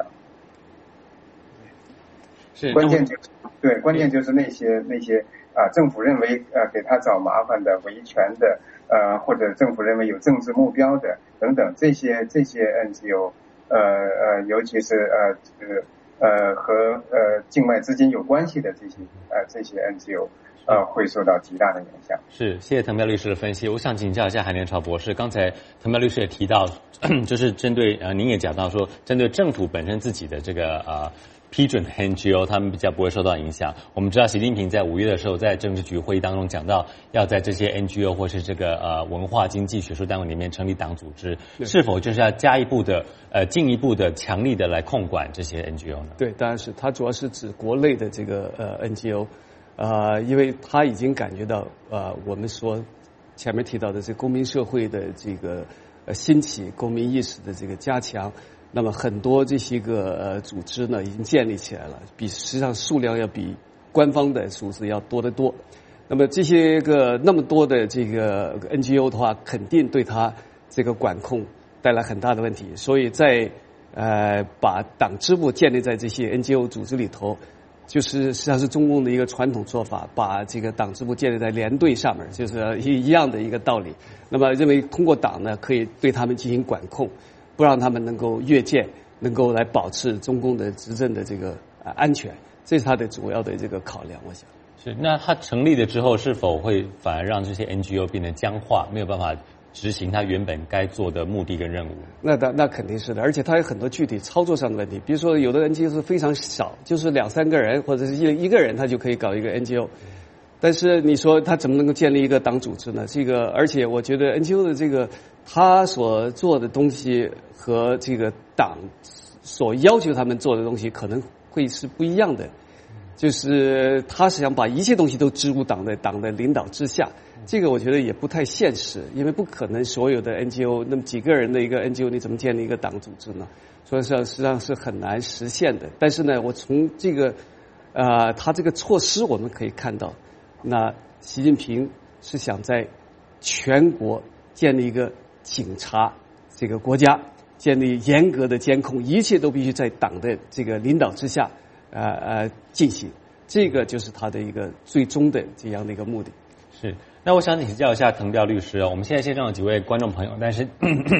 是关键就是对，关键就是那些那些啊、呃，政府认为呃给他找麻烦的、维权的。呃，或者政府认为有政治目标的等等，这些这些 N G O， 呃呃，尤其是呃就是呃和呃境外资金有关系的这些呃这些 N G O， 呃会受到极大的影响。 是，谢谢滕彪律师的分析。我想请教一下韩连超博士，刚才滕彪律师也提到，就是针对呃您也讲到说，针对政府本身自己的这个呃。批准的 N G O， 他们比较不会受到影响。我们知道习近平在五月的时候，在政治局会议当中讲到，要在这些 N G O 或是这个呃文化经济学术单位里面成立党组织，是否就是要加一步的呃进一步的强力的来控管这些 N G O 呢？ 对，当然是，它主要是指国内的这个呃 N G O， 呃，因为他已经感觉到呃我们说前面提到的这公民社会的这个呃兴起，公民意识的这个加强。那么很多这些个呃组织呢已经建立起来了，比实际上数量要比官方的组织要多得多。那么这些个那么多的这个 N G O 的话，肯定对它这个管控带来很大的问题。所以在呃把党支部建立在这些 N G O 组织里头，就是实际上是中共的一个传统做法，把这个党支部建立在连队上面，就是一一样的一个道理。那么认为通过党呢可以对他们进行管控。不让他们能够越界，能够来保持中共的执政的这个呃安全，这是他的主要的这个考量。我想是。那他成立了之后，是否会反而让这些 N G O 变得僵化，没有办法执行他原本该做的目的跟任务？ 那那那肯定是的，而且他有很多具体操作上的问题，比如说有的 N G O 是非常少，就是两三个人或者是一一个人，他就可以搞一个 N G O。但是你说他怎么能够建立一个党组织呢？这个，而且我觉得 N G O 的这个他所做的东西和这个党所要求他们做的东西可能会是不一样的。就是他是想把一切东西都置入党的党的领导之下，这个我觉得也不太现实，因为不可能所有的 N G O 那么几个人的一个 N G O 你怎么建立一个党组织呢？所以说实际上是很难实现的。但是呢，我从这个呃他这个措施我们可以看到，那习近平是想在全国建立一个警察这个国家，建立严格的监控，一切都必须在党的这个领导之下呃呃进行，这个就是他的一个最终的这样的一个目的。 是，那我想请教一下滕彪律师啊，我们现在线上有几位观众朋友，但是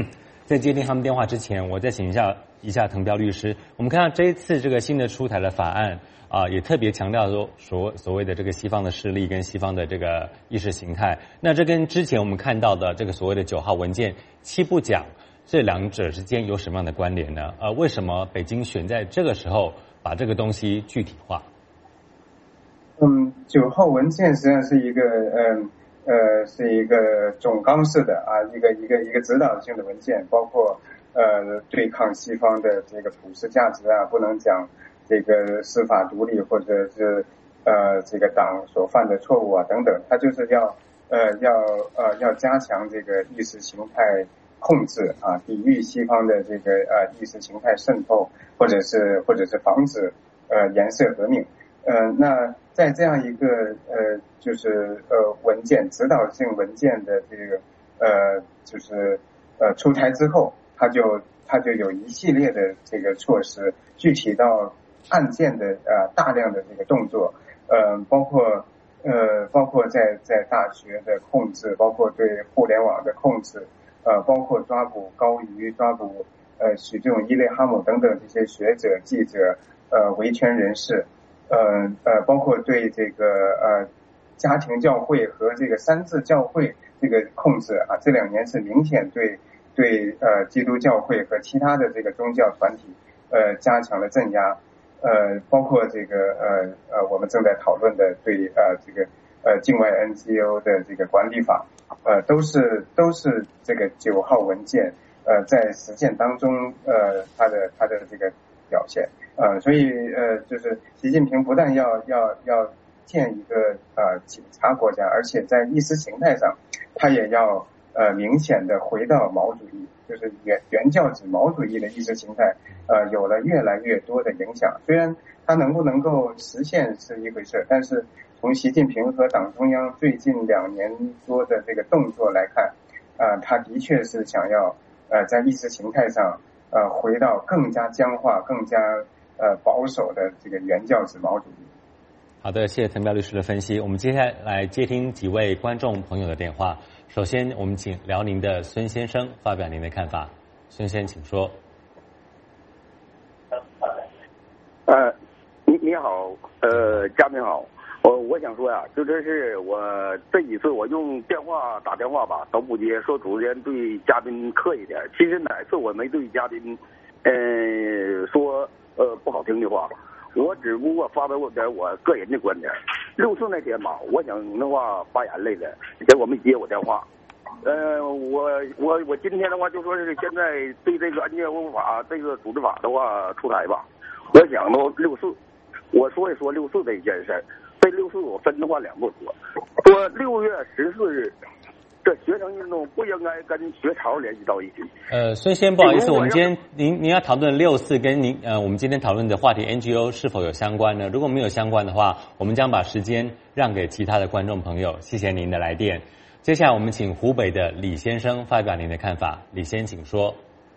在接听他们电话之前，我再请一下一下滕彪律师。我们看到这一次这个新的出台的法案啊、呃，也特别强调说所所谓的这个西方的势力跟西方的这个意识形态。那这跟之前我们看到的这个所谓的九号文件七不讲，这两者之间有什么样的关联呢？呃，为什么北京选在这个时候把这个东西具体化？ 嗯，九号文件实际上是一个嗯呃是一个总纲式的啊一个一个一个指导性的文件，包括呃对抗西方的这个普世价值啊，不能讲这个司法独立或者是呃这个党所犯的错误啊等等，它就是要呃要呃要加强这个意识形态控制啊，抵御西方的这个呃意识形态渗透，或者是或者是防止呃颜色革命。呃，那在这样一个呃，就是呃文件指导性文件的这个呃，就是呃出台之后，它就它就有一系列的这个措施，具体到案件的呃大量的这个动作，呃，包括呃包括在在大学的控制，包括对互联网的控制，呃，包括抓捕高瑜、抓捕呃许这种伊雷哈姆等等这些学者、记者、呃维权人士。呃呃，包括对这个呃家庭教会和这个三自教会这个控制啊，这两年是明显对对呃基督教会和其他的这个宗教团体呃加强了镇压，呃包括这个呃呃我们正在讨论的对呃这个呃境外 N G O 的这个管理法，呃都是都是这个九号文件呃在实践当中呃它的它的这个表现。呃，所以呃，就是习近平不但要要要建一个呃警察国家，而且在意识形态上，他也要呃明显的回到毛主义，就是原原教旨毛主义的意识形态，呃，有了越来越多的影响。虽然他能不能够实现是一回事，但是从习近平和党中央最近两年多的这个动作来看，啊、呃，他的确是想要呃在意识形态上呃回到更加僵化、更加呃，保守的这个原教旨毛主义。 好的，谢谢滕彪律师的分析。我们接下来接听几位观众朋友的电话。首先，我们请辽宁的孙先生发表您的看法。孙先生，请说。 呃，你你好，呃，嘉宾好。我我想说呀，就这是我这几次我用电话打电话吧，都不接，说主持人对嘉宾客一点。其实哪次我没对嘉宾，呃，说。呃，不好听的话，我只不过发表我点我个人的观点。六四那天吧，我想的话发眼泪了，结果没接我电话。呃，我我我今天的话就说是现在对这个安全违法这个组织法的话出台吧，我想到六四，我说一说六四这一件事。这六四我分的话两步说，说六月十四日。这学生运动不应该跟学潮联系到一起。 呃，孙先不好意思，我们今天您您要讨论六四跟您呃我们今天讨论的话题 N G O 是否有相关呢？如果没有相关的话，我们将把时间让给其他的观众朋友。谢谢您的来电。接下来我们请湖北的李先生发表您的看法。李先，请说。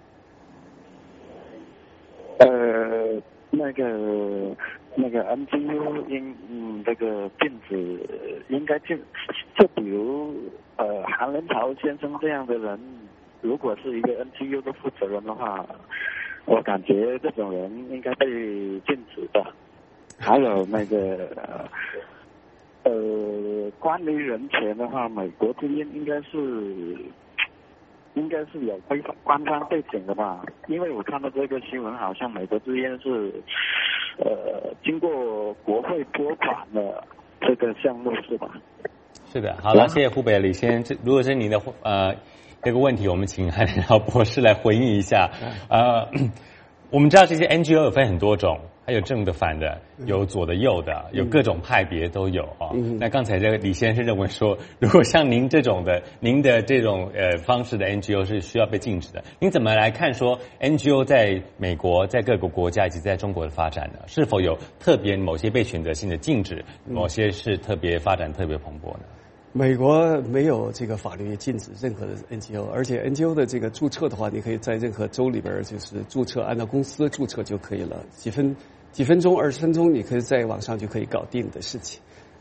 呃，那个那个 N G O 应嗯这个禁止应该禁，就比如。呃，韩仁潮先生这样的人，如果是一个 N G O 的负责人的话，我感觉这种人应该被禁止的。还有那个呃，关于人权的话，美国这边应该是应该是有规范官方背景的吧？因为我看到这个新闻，好像美国这边是呃经过国会拨款的这个项目是吧？ 是的，好了，谢谢湖北的李先生。如果是您的呃这个问题，我们请韩仁潮博士来回应一下。呃，我们知道这些 N G O 有分很多种，还有正的、反的，有左的、右的，有各种派别都有啊、哦嗯。那刚才这个李先生认为说，如果像您这种的，您的这种呃方式的 N G O 是需要被禁止的。您怎么来看说 N G O 在美国、在各个国家以及在中国的发展呢？是否有特别某些被选择性的禁止，某些是特别发展特别蓬勃呢？ 美国没有这个法律禁止任何的 N G O， 而且 N G O 的这个注册的话，你可以在任何州里边就是注册，按照公司注册就可以了，几分几分钟、二十分钟，你可以在网上就可以搞定的事情。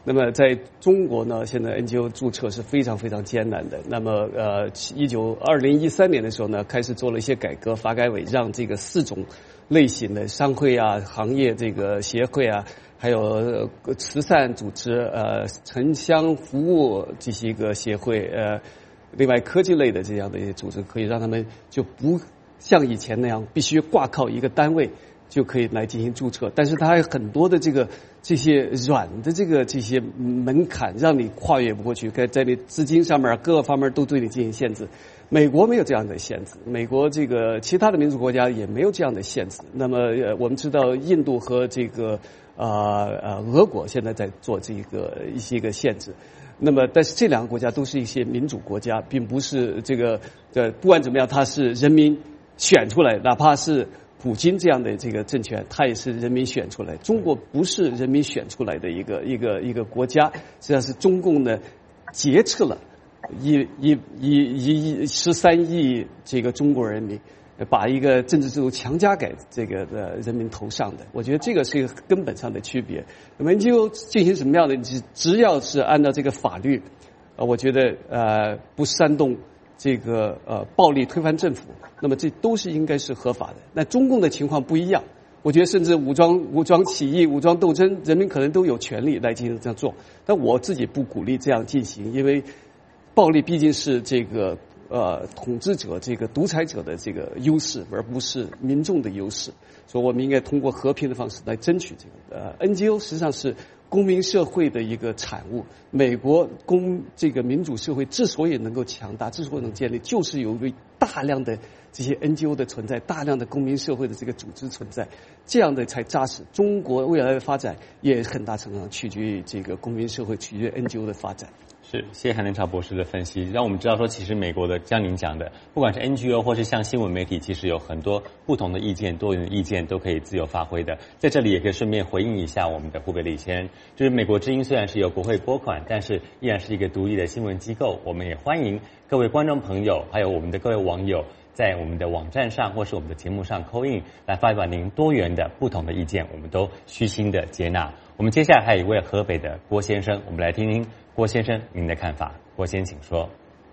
那么在中国呢，现在 N G O 注册是非常非常艰难的。那么呃，一九二零一三年的时候呢，开始做了一些改革，发改委让这个四种类型的商会啊、行业这个协会啊，还有慈善组织、呃城乡服务这些个协会，呃，另外科技类的这样的一些组织，可以让他们就不像以前那样必须挂靠一个单位就可以来进行注册，但是它还有很多的这个这些软的这个这些门槛，让你跨越不过去，在你资金上面各个方面都对你进行限制。美国没有这样的限制，美国这个其他的民主国家也没有这样的限制。那么呃，我们知道印度和这个啊呃俄国现在在做这个一些个限制。那么，但是这两个国家都是一些民主国家，并不是这个呃，不管怎么样，它是人民选出来，哪怕是普京这样的这个政权，它也是人民选出来。中国不是人民选出来的一个一个一个国家，实际上是中共呢劫持了一一一一一十三亿这个中国人民，把一个政治制度强加给这个的人民头上的。我觉得这个是一个根本上的区别。那么就进行什么样的，只只要是按照这个法律，呃，我觉得呃不煽动这个呃暴力推翻政府，那么这都是应该是合法的。那中共的情况不一样，我觉得甚至武装武装起义、武装斗争，人民可能都有权利来进行这样做，但我自己不鼓励这样进行，因为暴力毕竟是这个呃统治者、这个独裁者的这个优势，而不是民众的优势。所以我们应该通过和平的方式来争取这个。呃 ，N G O 实际上是公民社会的一个产物。美国公这个民主社会之所以能够强大，之所以能建立，就是有一个大量的这些 N G O 的存在，大量的公民社会的这个组织存在，这样的才扎实。中国未来的发展也很大程度上取决于这个公民社会，取决于 N G O 的发展。 是，谢谢韩连朝博士的分析，让我们知道说，其实美国的像您讲的，不管是 N G O 或是像新闻媒体，其实有很多不同的意见、多元的意见都可以自由发挥的。在这里也可以顺便回应一下我们的湖北李先生，就是美国之音虽然是由国会拨款，但是依然是一个独立的新闻机构。我们也欢迎各位观众朋友，还有我们的各位网友，在我们的网站上或是我们的节目上 call in 来发表您多元的不同的意见，我们都虚心的接纳。我们接下来还有一位河北的郭先生，我们来听听郭先生您的看法。郭先请说。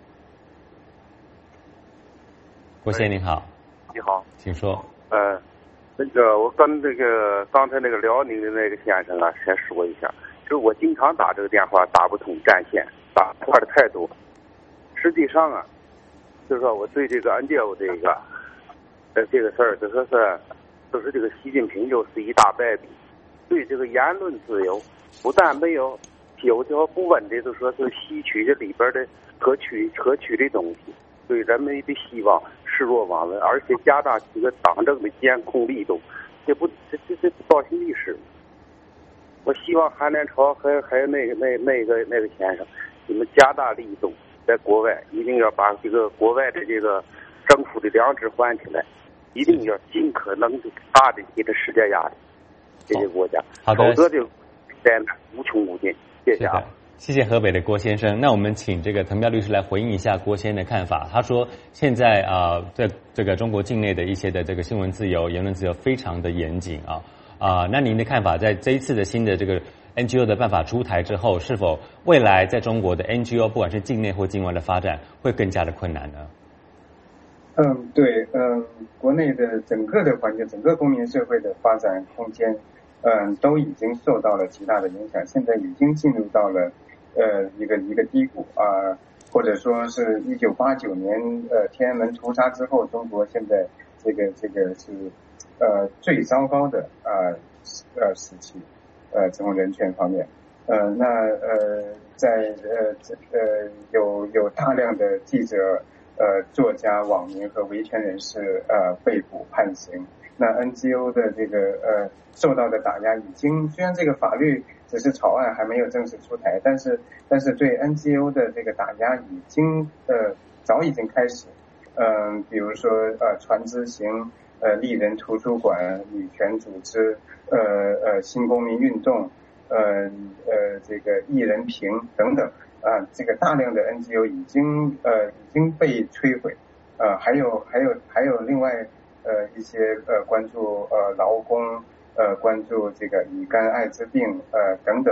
郭先您好。 你好， 请说。 呃，那个我跟那个刚才那个辽宁的那个先生啊，先说一下，就是我经常打这个电话打不通占线，打电话的太多。实际上啊，就是说我对这个 N G O 这个呃这个事儿，就说是就是这个习近平就是一大败笔，对这个言论自由不但没有有条不紊的，就说是吸取这里边的可取可取的东西，对人民的希望视若罔闻，而且加大这个党政的监控力度，这不这这这不糟心的事。我希望韩连朝还还有那个那那个那个先生，你们加大力度，在国外一定要把这个国外的这个政府的良知还起来，一定要尽可能的大的给他施加压力，这些国家， 好的， 否则就灾难无穷无尽。谢谢啊。 谢谢河北的郭先生。那我们请这个滕彪律师来回应一下郭先生的看法。他说，现在啊、呃，在这个中国境内的一些的这个新闻自由、言论自由非常的严谨啊啊、呃。那您的看法，在这一次的新的这个 N G O 的办法出台之后，是否未来在中国的 N G O 不管是境内或境外的发展会更加的困难呢？ 嗯，对，嗯，国内的整个的环境，整个公民社会的发展空间，嗯，都已经受到了极大的影响，现在已经进入到了呃一个一个低谷啊、呃，或者说是一九八九年呃天安门屠杀之后，中国现在这个这个是呃最糟糕的啊 呃, 呃时期，呃从人权方面，呃那呃在呃呃有有大量的记者、呃作家、网民和维权人士呃被捕判刑。那 N G O 的这个呃受到的打压已经，虽然这个法律只是草案还没有正式出台，但是但是对 N G O 的这个打压已经呃早已经开始。嗯、呃，比如说呃传知行、呃丽人图书馆、女权组织、呃呃新公民运动、呃呃这个艺人评等等啊、呃，这个大量的 N G O 已经呃已经被摧毁。呃还有还有还有另外。呃，一些呃关注呃劳工，呃关注这个乙肝、艾滋病呃等等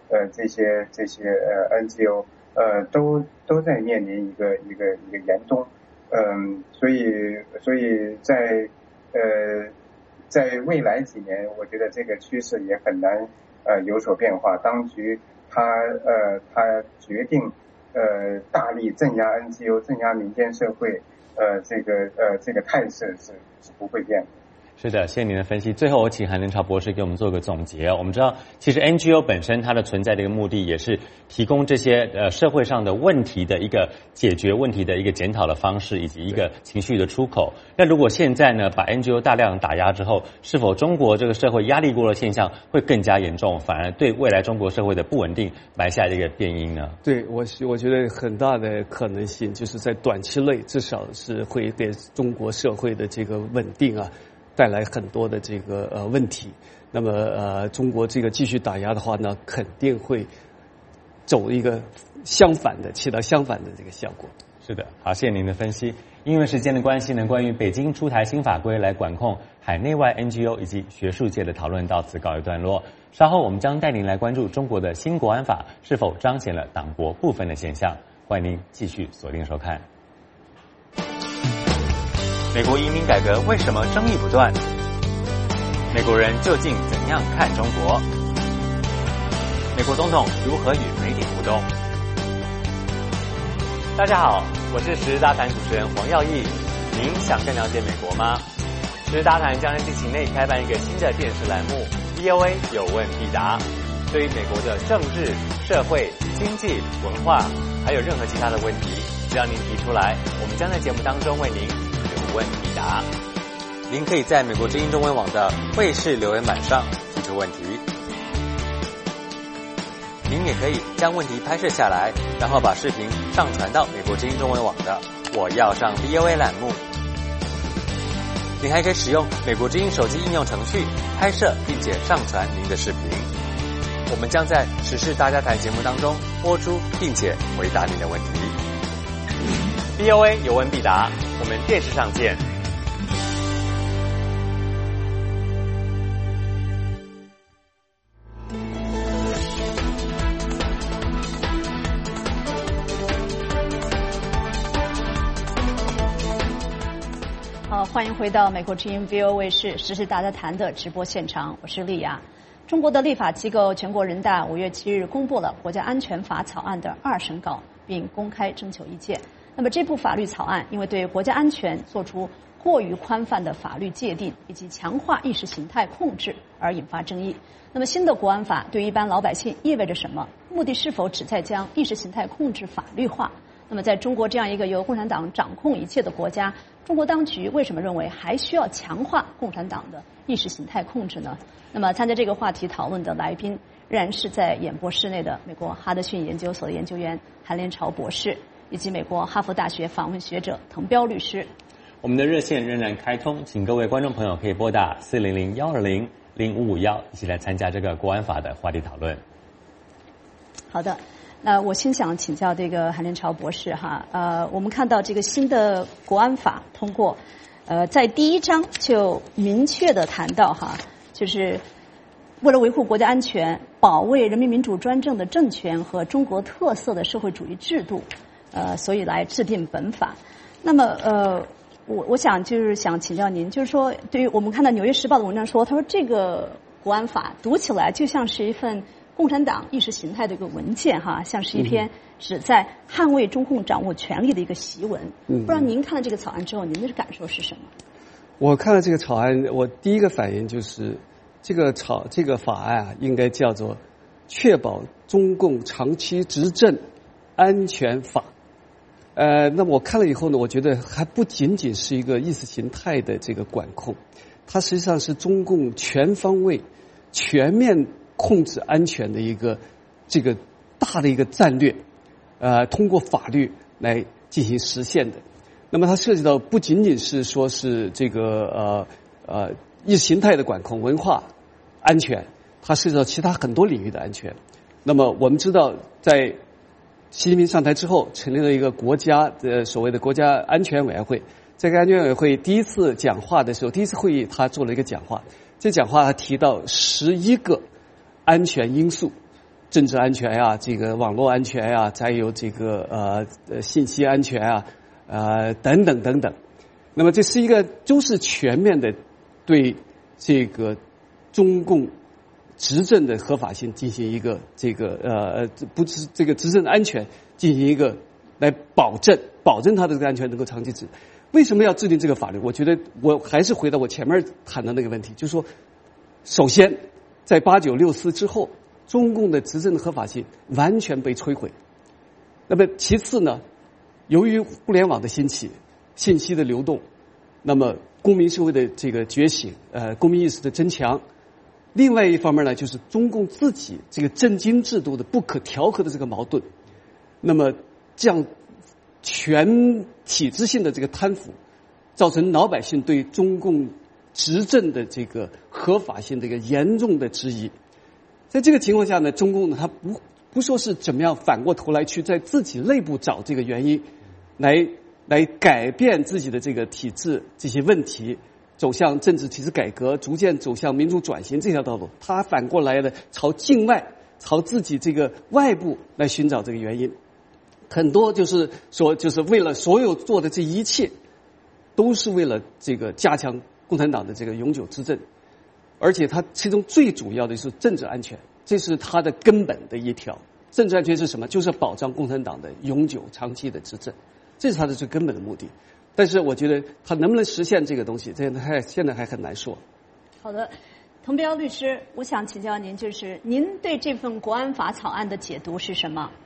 呃这些这些呃 N G O 呃都都在面临一个一个一个严冬，嗯，所以所以在呃在未来几年，我觉得这个趋势也很难呃有所变化。当局他呃他决定呃大力镇压 N G O、镇压民间社会，呃这个呃这个态势是是不会变的。 是的，谢谢您的分析。最后，我请韩仁潮博士给我们做个总结。我们知道，其实 N G O 本身它的存在的一个目的，也是提供这些呃社会上的问题的一个解决问题的一个检讨的方式，以及一个情绪的出口。那如果现在呢，把 N G O 大量打压之后，是否中国这个社会压力锅的现象会更加严重，反而对未来中国社会的不稳定埋下一个变因呢？ 对，我我觉得很大的可能性就是在短期内，至少是会给中国社会的这个稳定啊带来很多的这个呃问题。那么呃，中国这个继续打压的话呢，肯定会走一个相反的，起到相反的这个效果。 是的，好，谢谢您的分析。因为时间的关系呢，关于北京出台新法规来管控海内外 N G O 以及学术界的讨论到此告一段落。稍后我们将带您来关注中国的新国安法是否彰显了党国不分的现象。欢迎您继续锁定收看。 美国移民改革为什么争议不断？美国人究竟怎样看中国？美国总统如何与媒体互动？大家好，我是时事大谈主持人黄耀义。您想更了解美国吗？时事大谈将在近期内开办一个新的电视栏目 V O A 有问必答。对于美国的政治、社会、经济、文化，还有任何其他的问题，只要您提出来，我们将在节目当中为您有问必答。您可以在美国之音中文网的卫视留言板上提出问题。您也可以将问题拍摄下来，然后把视频上传到美国之音中文网的我要上 V O A 栏目。您还可以使用美国之音手机应用程序拍摄并且上传您的视频。我们将在时事大家谈节目当中播出并且回答您的问题。V O A 有问必答，我们电视上见。 好，欢迎回到美国之音 V O A 卫视时事大家谈的直播现场，我是丽雅。中国的立法机构全国人大五月七日公布了国家安全法草案的二审稿，并公开征求意见。那么这部法律草案因为对国家安全做出过于宽泛的法律界定以及强化意识形态控制而引发争议。那么新的国安法对一般老百姓意味着什么？目的是否旨在将意识形态控制法律化？那么在中国这样一个由共产党掌控一切的国家，中国当局为什么认为还需要强化共产党的意识形态控制呢？那么参加这个话题讨论的来宾仍然是在演播室内的美国哈德逊研究所的研究员韩连朝博士，以及美国哈佛大学访问学者滕彪律师。 我们的热线仍然开通，请各位观众朋友可以拨打四零零幺二零零五五幺，一起来参加这个国安法的话题讨论。 好的，那我先想请教这个韩连朝博士哈，呃，我们看到这个新的国安法通过，呃，在第一章就明确的谈到哈，就是为了维护国家安全，保卫人民民主专政的政权和中国特色的社会主义制度，呃，所以来制定本法。那么呃，我我想就是想请教您，就是说，对于我们看到《纽约时报》的文章说，他说这个国安法读起来就像是一份共产党意识形态的一个文件哈，像是一篇旨在捍卫中共掌握权力的一个檄文。 嗯， 不知道您看了这个草案之后，您的感受是什么？ 我看了这个草案，我第一个反应就是，这个草这个法案啊，应该叫做《确保中共长期执政安全法》。呃，那么我看了以后呢，我觉得还不仅仅是一个意识形态的这个管控，它实际上是中共全方位、全面控制安全的一个这个大的一个战略，呃，通过法律来进行实现的。那么它涉及到不仅仅是说是这个呃呃意识形态的管控、文化安全，它涉及到其他很多领域的安全。那么我们知道，在习近平上台之后，成立了一个国家的所谓的国家安全委员会。这个安全委员会第一次讲话的时候，第一次会议他做了一个讲话，这讲话他提到十一个安全因素， 政治安全呀、这个网络安全呀、再有这个呃呃信息安全啊，呃等等等等。那么这是一个都是全面的对这个中共执政的合法性进行一个这个呃不是这个执政的安全进行一个来保证保证它的这个安全能够长期执。为什么要制定这个法律？我觉得我还是回到我前面谈的那个问题，就是说，首先在八九六四之后，中共的执政的合法性完全被摧毁。那么其次呢，由于互联网的兴起，信息的流动，那么公民社会的这个觉醒，呃，公民意识的增强。另外一方面呢，就是中共自己这个政经制度的不可调和的这个矛盾，那么这样全体制性的这个贪腐，造成老百姓对中共执政的这个合法性的一个严重的质疑。在这个情况下呢，中共呢，他不不说是怎么样反过头来去在自己内部找这个原因，来来改变自己的这个体制这些问题。走向政治体制改革，逐渐走向民主转型这条道路，他反过来的朝境外、朝自己这个外部来寻找这个原因。很多就是说，就是为了所有做的这一切，都是为了这个加强共产党的这个永久执政，而且它其中最主要的是政治安全，这是它的根本的一条。政治安全是什么？就是保障共产党的永久长期的执政，这是它的最根本的目的。但是我觉得他能不能实现这个东西，这还现在还很难说。 好的，滕彪律师，我想请教您，就是您对这份国安法草案的解读是什么？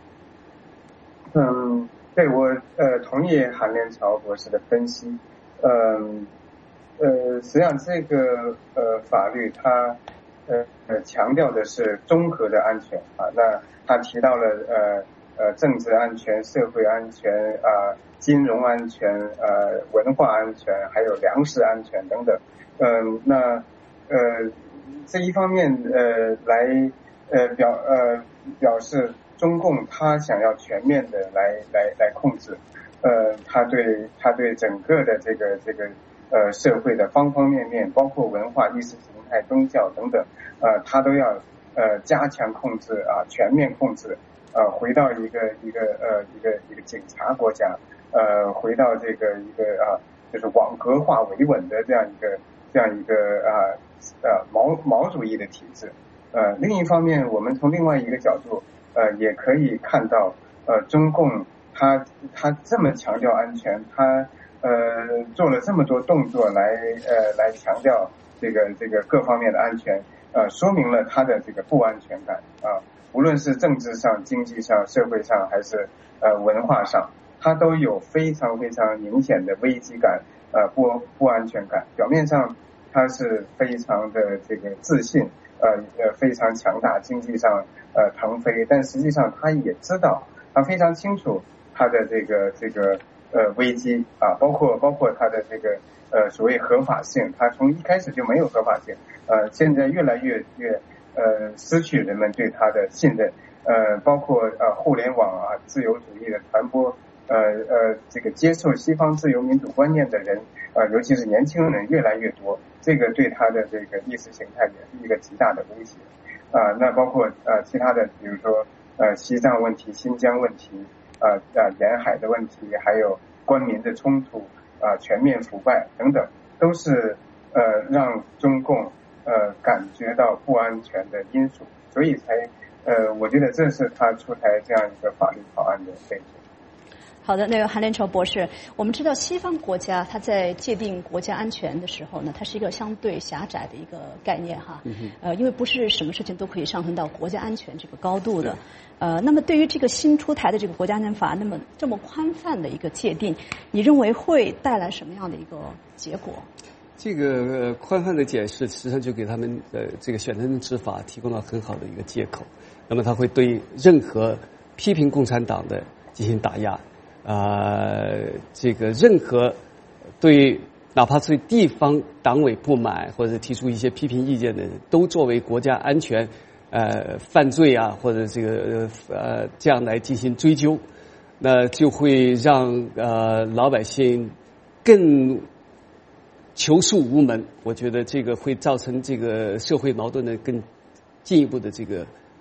嗯，对我呃同意韩连朝博士的分析。嗯呃，实际上这个呃法律它呃呃强调的是综合的安全啊，那他提到了呃呃政治安全、社会安全啊。呃金融安全、呃文化安全，还有粮食安全等等。嗯、呃，那呃这一方面呃来呃表呃表示中共他想要全面的来来来控制，呃他对他对整个的这个这个呃社会的方方面面，包括文化、意识形态、宗教等等，呃他都要呃加强控制啊，全面控制，呃回到一个一个呃一个一个警察国家。呃，回到这个一个啊，就是网格化维稳的这样一个这样一个啊呃毛毛主义的体制。呃，另一方面，我们从另外一个角度，呃，也可以看到，呃，中共他他这么强调安全，他呃做了这么多动作来呃来强调这个这个各方面的安全，呃，说明了他的这个不安全感啊，无论是政治上、经济上、社会上，还是呃文化上。他都有非常非常明显的危机感，呃不不安全感。表面上他是非常的这个自信，呃呃非常强大，经济上呃腾飞，但实际上他也知道，他非常清楚他的这个这个呃危机啊，包括包括他的这个呃所谓合法性，他从一开始就没有合法性，呃现在越来越越呃失去人们对他的信任，呃包括呃互联网啊自由主义的传播。呃呃，这个接受西方自由民主观念的人，呃，尤其是年轻人越来越多，这个对他的这个意识形态也是一个极大的威胁。啊、呃，那包括呃其他的，比如说呃西藏问题、新疆问题，呃呃沿海的问题，还有官民的冲突，啊、呃、全面腐败等等，都是呃让中共呃感觉到不安全的因素，所以才呃我觉得这是他出台这样一个法律草案的背景。 好的，那个韩连朝博士，我们知道西方国家它在界定国家安全的时候呢，它是一个相对狭窄的一个概念哈。嗯、呃，因为不是什么事情都可以上升到国家安全这个高度的。呃，那么对于这个新出台的这个国家安全法，那么这么宽泛的一个界定，你认为会带来什么样的一个结果？ 这个、呃、宽泛的解释，实际上就给他们的这个选择性执法提供了很好的一个借口。那么他会对任何批评共产党的进行打压。啊、呃，这个任何对哪怕是地方党委不满或者提出一些批评意见的人，都作为国家安全呃犯罪啊，或者这个呃这样来进行追究，那就会让呃老百姓更求诉无门。我觉得这个会造成这个社会矛盾的更进一步的这个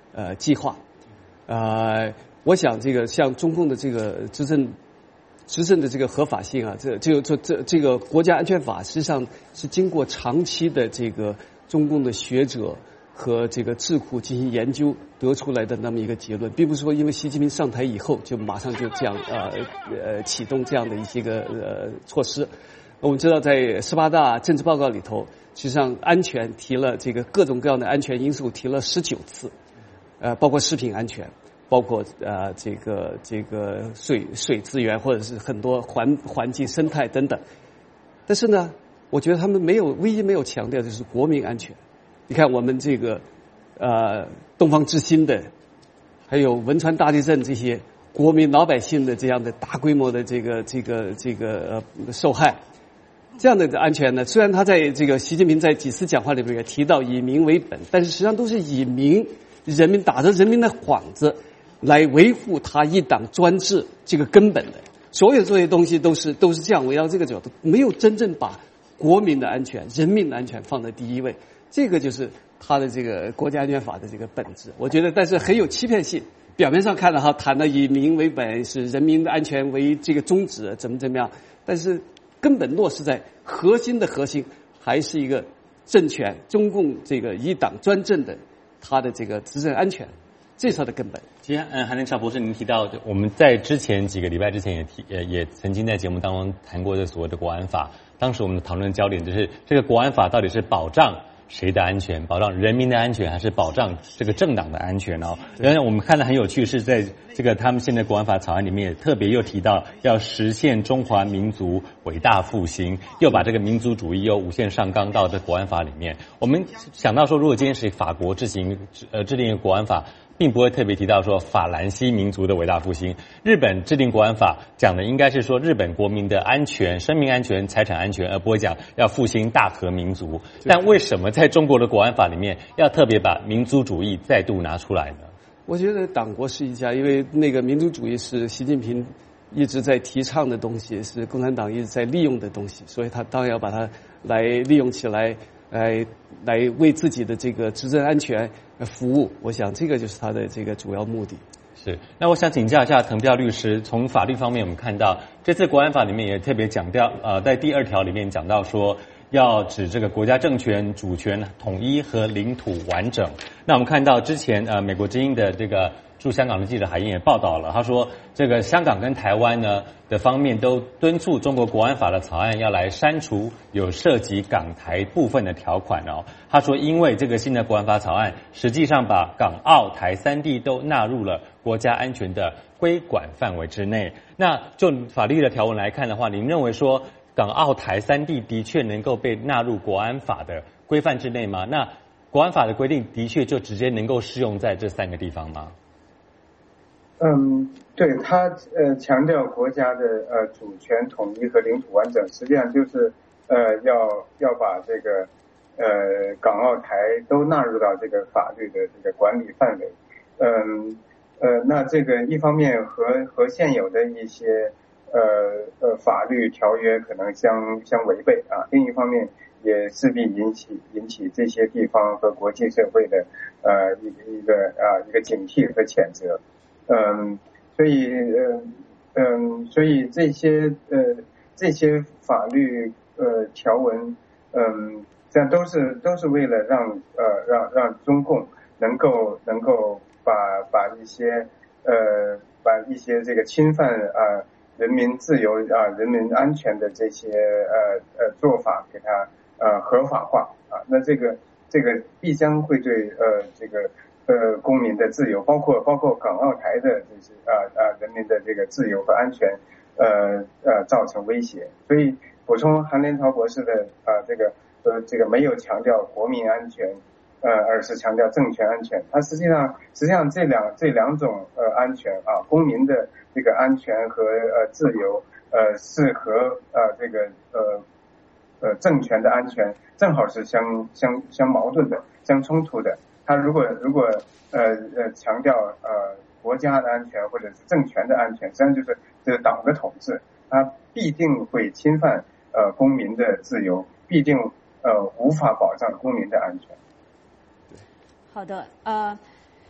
呃计划。呃，我想这个像中共的这个执政执政的这个合法性啊，这这这这这个国家安全法实际上是经过长期的这个中共的学者和这个智库进行研究得出来的那么一个结论，并不是说因为习近平上台以后就马上就这样呃呃启动这样的一些个呃措施。我们知道在十八大政治报告里头，实际上安全提了这个各种各样的安全因素提了十九次，呃，包括食品安全。包括呃这个这个水水资源或者是很多环环境生态等等，但是呢，我觉得他们没有唯一没有强调的是国民安全。你看我们这个呃东方之星的，还有汶川大地震这些国民老百姓的这样的大规模的这个这个这个呃受害，这样的安全呢，虽然他在这个习近平在几次讲话里面也提到以民为本，但是实际上都是以民人民打着人民的幌子。来维护他一党专制这个根本的，所有这些东西都是都是这样围绕这个角度，没有真正把国民的安全、人民的安全放在第一位。这个就是他的这个国家安全法的这个本质。我觉得，但是很有欺骗性。表面上看的哈，谈的以民为本，是人民的安全为这个宗旨，怎么怎么样，但是根本落实在核心的核心，还是一个政权，中共这个一党专政的他的这个执政安全。这是它的根本。 其实，嗯，韩连超博士，您提到我们在之前几个礼拜之前也提，也也曾经在节目当中谈过这所谓的国安法。当时我们的讨论焦点就是这个国安法到底是保障谁的安全，保障人民的安全，还是保障这个政党的安全哦？然后我们看得很有趣，是在这个他们现在国安法草案里面也特别又提到要实现中华民族伟大复兴，又把这个民族主义又无限上纲到这国安法里面。我们想到说，如果今天是法国制行呃制定一个国安法，并不会特别提到说法兰西民族的伟大复兴。日本制定国安法讲的应该是说日本国民的安全、生命安全、财产安全，而不会讲要复兴大和民族。但为什么在中国的国安法里面要特别把民族主义再度拿出来呢？ 我觉得党国是一家，因为那个民族主义是习近平一直在提倡的东西，是共产党一直在利用的东西，所以他当然要把它来利用起来，来来为自己的这个执政安全服务。我想这个就是他的这个主要目的。 是，那我想请教一下滕彪律师，从法律方面我们看到这次国安法里面也特别强调，呃，在第二条里面讲到说要指这个国家政权、主权统一和领土完整。那我们看到之前呃美国之音的这个驻香港的记者海燕也报道了，他说这个香港跟台湾呢的方面都敦促中国国安法的草案要来删除有涉及港台部分的条款哦。他说因为这个新的国安法草案实际上把港澳台三地都纳入了国家安全的规管范围之内。那就法律的条文来看的话，您认为说港澳台三地的确能够被纳入国安法的规范之内吗？那国安法的规定的确就直接能够适用在这三个地方吗？ 嗯，对，他呃强调国家的呃主权统一和领土完整，实际上就是呃要要把这个呃港澳台都纳入到这个法律的这个管理范围。嗯呃，那这个一方面和和现有的一些呃呃法律条约可能相相违背啊，另一方面也势必引起引起这些地方和国际社会的呃一个一个啊一个警惕和谴责。嗯，所以呃嗯，所以这些呃这些法律呃条文，嗯，这样都是都是为了让呃让让中共能够能够把把一些呃把一些这个侵犯啊、呃、人民自由啊、呃、人民安全的这些呃呃做法给它呃合法化啊，那这个这个必将会对呃这个。呃，公民的自由，包括包括港澳台的这些啊啊人民的这个自由和安全，呃呃造成威胁。所以补充韩连超博士的啊这个呃这个没有强调国民安全，呃而是强调政权安全。它实际上实际上这两这两种呃安全啊，公民的这个安全和呃自由呃是和呃这个呃呃政权的安全正好是相相相矛盾的、相冲突的。他如果如果呃呃强调呃国家的安全或者是政权的安全，实际上就是这个党的统治，它必定会侵犯呃公民的自由，必定呃无法保障公民的安全。 好的，呃，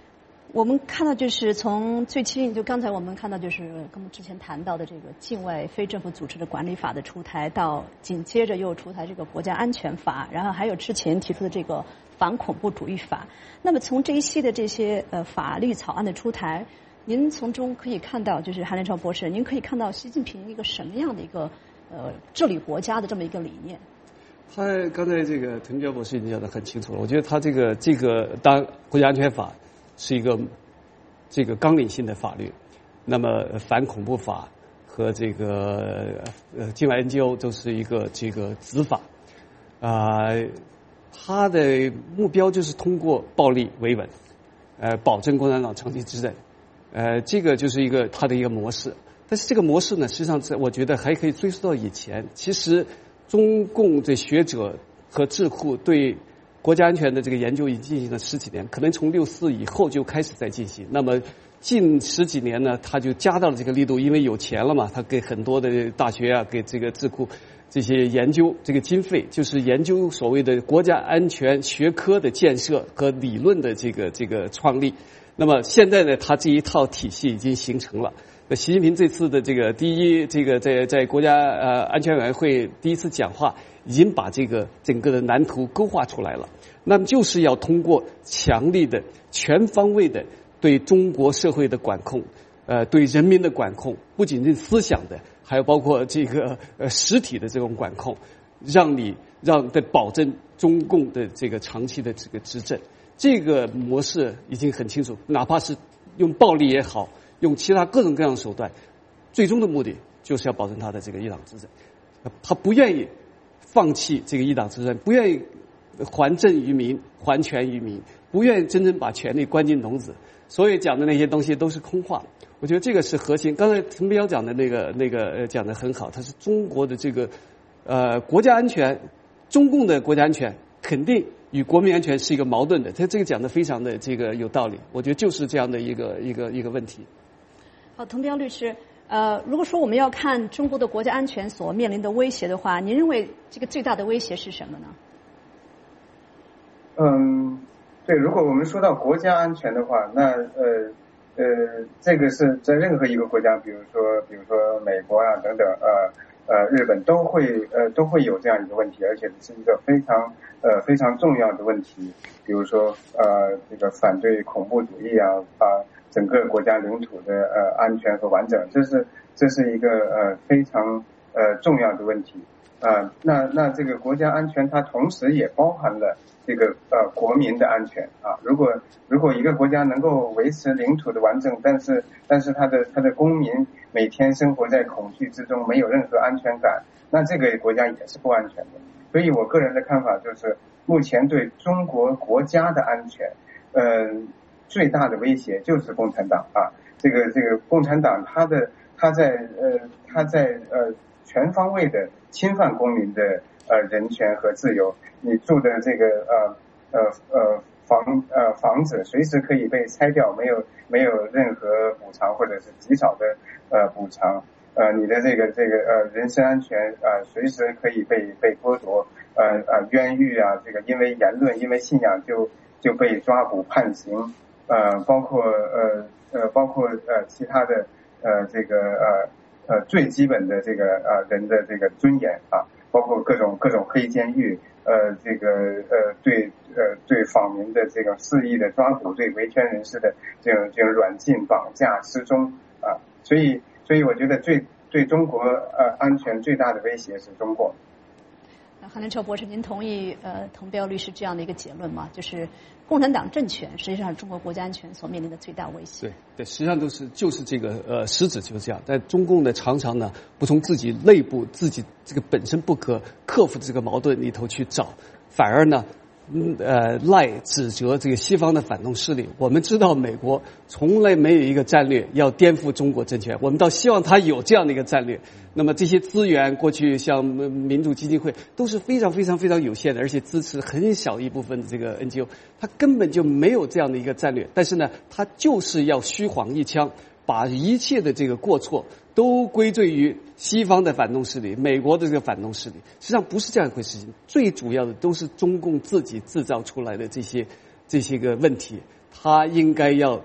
我们看到就是从最近，就刚才我们看到就是跟我们之前谈到的这个境外非政府组织的管理法的出台，到紧接着又出台这个国家安全法，然后还有之前提出的这个反恐怖主义法。那么从这一系列这些呃法律草案的出台，您从中可以看到，就是韩连超博士，您可以看到习近平一个什么样的一个呃治理国家的这么一个理念？ 他刚才这个滕彪博士已经讲得很清楚了，我觉得他这个这个当国家安全法是一个这个纲领性的法律，那么反恐怖法和这个呃境外 N G O 都是一个这个子法啊、呃，他的目标就是通过暴力维稳，呃，保证共产党长期执政，呃，这个就是一个他的一个模式。但是这个模式呢，实际上我觉得还可以追溯到以前，其实。中共的学者和智库对国家安全的这个研究已经进行了十几年，可能从六四以后就开始在进行。那么近十几年呢，他就加大了这个力度，因为有钱了嘛，他给很多的大学啊，给这个智库这些研究这个经费，就是研究所谓的国家安全学科的建设和理论的这个这个创立。那么现在呢，他这一套体系已经形成了。习近平这次的这个第一，这个在在国家呃安全委员会第一次讲话，已经把这个整个的蓝图勾画出来了。那么就是要通过强力的、全方位的对中国社会的管控，呃，对人民的管控，不仅是思想的，还有包括这个呃实体的这种管控，让你让的保证中共的这个长期的这个执政。这个模式已经很清楚，哪怕是用暴力也好。用其他各种各样的手段，最终的目的就是要保证他的这个一党执政。他不愿意放弃这个一党执政，不愿意还政于民、还权于民，不愿意真正把权力关进笼子。所以讲的那些东西都是空话。我觉得这个是核心。刚才陈彪讲的那个那个呃讲得很好，他是中国的这个呃国家安全，中共的国家安全肯定与国民安全是一个矛盾的。他这个讲得非常的这个有道理。我觉得就是这样的一个一个一个问题。 好，滕彪律师，呃，如果说我们要看中国的国家安全所面临的威胁的话，您认为这个最大的威胁是什么呢？ 嗯，对，如果我们说到国家安全的话，那呃呃，这个是在任何一个国家，比如说比如说美国啊等等，呃呃，日本都会呃都会有这样一个问题，而且是一个非常呃非常重要的问题，比如说呃这个反对恐怖主义啊啊。整个国家领土的呃安全和完整，这是这是一个呃非常呃重要的问题啊、呃。那那这个国家安全它同时也包含了这个呃国民的安全啊。如果如果一个国家能够维持领土的完整，但是但是它的它的公民每天生活在恐惧之中，没有任何安全感，那这个国家也是不安全的。所以我个人的看法就是，目前对中国国家的安全，嗯、呃。最大的威胁就是共产党啊！这个这个共产党，他的他在呃他在呃全方位的侵犯公民的呃人权和自由。你住的这个呃呃呃房呃房子随时可以被拆掉，没有没有任何补偿或者是极少的呃补偿。呃，你的这个这个呃人身安全呃随时可以被被剥夺。呃呃冤狱啊，这个因为言论因为信仰就就被抓捕判刑。呃，包括呃呃，包括呃其他的呃这个呃呃最基本的这个呃人的这个尊严啊，包括各种各种黑监狱，呃这个呃对呃对访民的这个肆意的抓捕，对维权人士的这种这种软禁、绑架、失踪啊，所以所以我觉得最对中国呃安全最大的威胁是中国。 韩连超博士，您同意呃滕彪律师这样的一个结论吗？就是共产党政权实际上是中国国家安全所面临的最大威胁。 对对，实际上都是就是这个呃实质就是这样。但中共呢，常常呢不从自己内部自己这个本身不可克服的这个矛盾里头去找，反而呢嗯呃赖指责这个西方的反动势力。我们知道美国从来没有一个战略要颠覆中国政权，我们倒希望他有这样的一个战略。那么这些资源过去像民主基金会都是非常非常非常有限的，而且支持很小一部分的这个 N G O， 他根本就没有这样的一个战略。但是呢，他就是要虚晃一枪，把一切的这个过错都归罪于西方的反动势力、美国的这个反动势力。实际上不是这样一回事情，最主要的都是中共自己制造出来的这些这些个问题。他应该要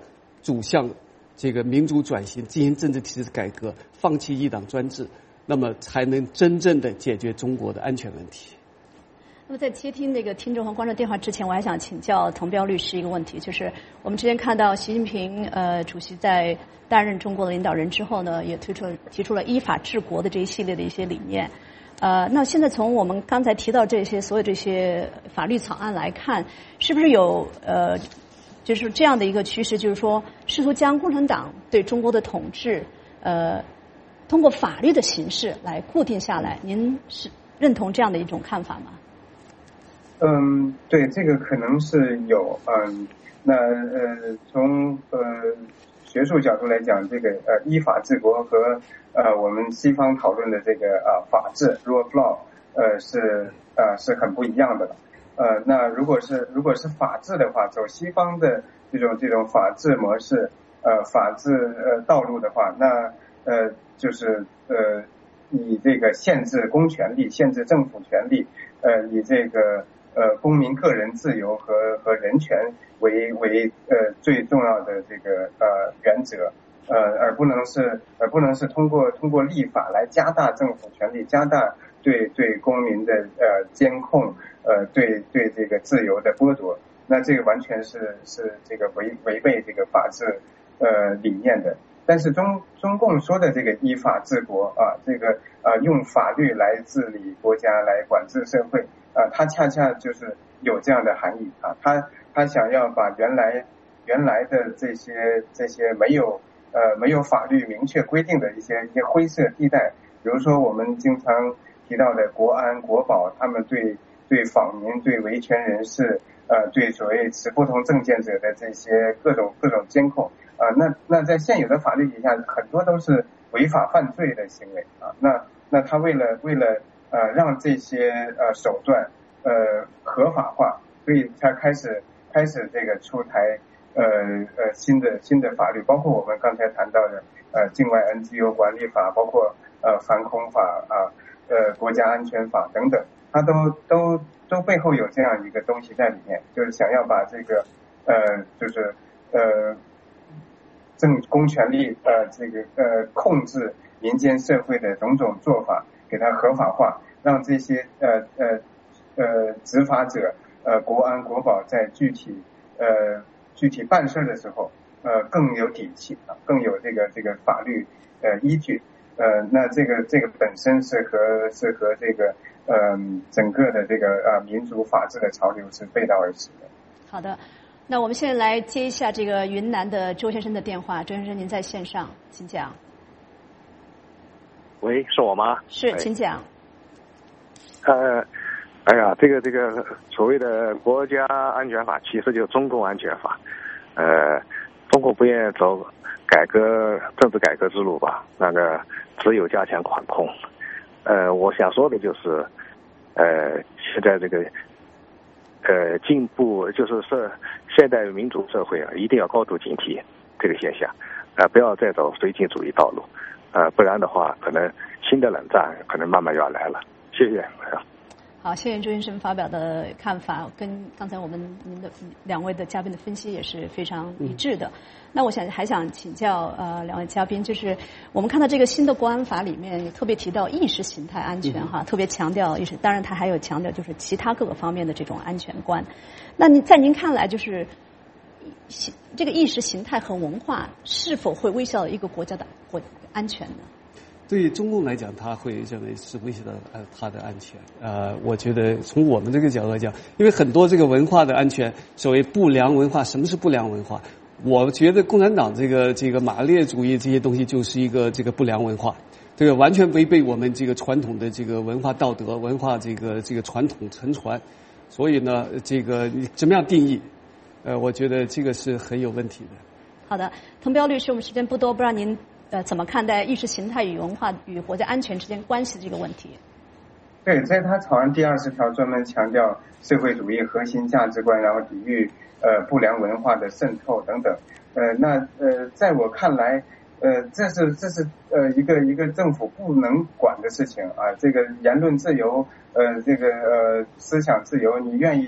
走向这个民主转型，进行政治体制改革，放弃一党专制，那么才能真正的解决中国的安全问题。 那么在接听那个听众和观众电话之前，我还想请教滕彪律师一个问题，就是我们之前看到习近平呃主席在担任中国的领导人之后呢，也推出了提出了依法治国的这一系列的一些理念。呃，那现在从我们刚才提到这些所有这些法律草案来看，是不是有呃就是这样的一个趋势，就是说试图将共产党对中国的统治呃通过法律的形式来固定下来？您是认同这样的一种看法吗？ 嗯，对，这个可能是有，嗯，那呃，从呃学术角度来讲，这个呃依法治国和呃我们西方讨论的这个呃法治 rule of law 呃是呃是很不一样的了。呃，那如果是如果是法治的话，走西方的这种这种法治模式，呃法治呃道路的话，那呃就是呃以这个限制公权力、限制政府权力，呃以这个呃，公民个人自由和和人权为为呃最重要的这个呃原则，呃，而不能是而不能是通过通过立法来加大政府权力，加大对对公民的呃监控，呃对对这个自由的剥夺，那这个完全是是这个违违背这个法治呃理念的。但是中中共说的这个依法治国啊，这个啊用法律来治理国家，来管制社会。啊，它恰恰就是有这样的含义啊，他他想要把原来原来的这些这些没有呃没有法律明确规定的一些一些灰色地带，比如说我们经常提到的国安国保，他们对对访民、对维权人士、呃对所谓持不同政见者的这些各种各种监控啊，那那在现有的法律底下，很多都是违法犯罪的行为啊，那那他为了为了呃，让这些呃手段呃合法化，所以才开始开始这个出台呃呃新的新的法律，包括我们刚才谈到的呃境外 N G O 管理法，包括呃反恐法啊，呃国家安全法等等，它都都都背后有这样一个东西在里面，就是想要把这个呃就是呃政公权力呃这个呃控制民间社会的种种做法，给它合法化，让这些呃呃呃执法者呃国安国保在具体呃具体办事的时候呃更有底气啊，更有这个这个法律呃依据呃那这个这个本身是和是和这个呃整个的这个呃民主法治的潮流是背道而驰的。 好的，那我们现在来接一下这个云南的周先生的电话。周先生，您在线上，请讲。 喂，是我吗？ 是，请讲。 呃，哎呀，这个这个所谓的国家安全法，其实就是中共安全法。呃，中国不愿意走改革政治改革之路吧？那个只有加强管控。呃，我想说的就是，呃，现在这个呃进步就是社现代民主社会啊，一定要高度警惕这个现象，啊、呃，不要再走绥靖主义道路。呃，不然的话，可能新的冷战可能慢慢要来了。谢谢。 好，谢谢周先生发表的看法，跟刚才我们您的两位的嘉宾的分析也是非常一致的。嗯、那我想还想请教呃两位嘉宾，就是我们看到这个新的国安法里面也特别提到意识形态安全哈，嗯、特别强调意识，当然它还有强调就是其他各个方面的这种安全观。那您在您看来，就是这个意识形态和文化是否会威胁到一个国家的国安全呢？ 对于中共来讲，他会认为是威胁到呃他的安全。呃，我觉得从我们这个角度来讲，因为很多这个文化的安全，所谓不良文化，什么是不良文化？我觉得共产党这个这个马列主义这些东西就是一个这个不良文化，这个完全违背我们这个传统的这个文化道德、文化这个这个传统承传。所以呢，这个你怎么样定义？呃，我觉得这个是很有问题的。 好的，滕彪律师，我们时间不多，不知道您呃怎么看待意识形态与文化与国家安全之间关系这个问题？ 对，在他草案第二十条专门强调社会主义核心价值观，然后抵御呃不良文化的渗透等等。呃，那呃，在我看来，呃，这是这是呃一个一个政府不能管的事情啊。这个言论自由，呃，这个呃思想自由，你愿意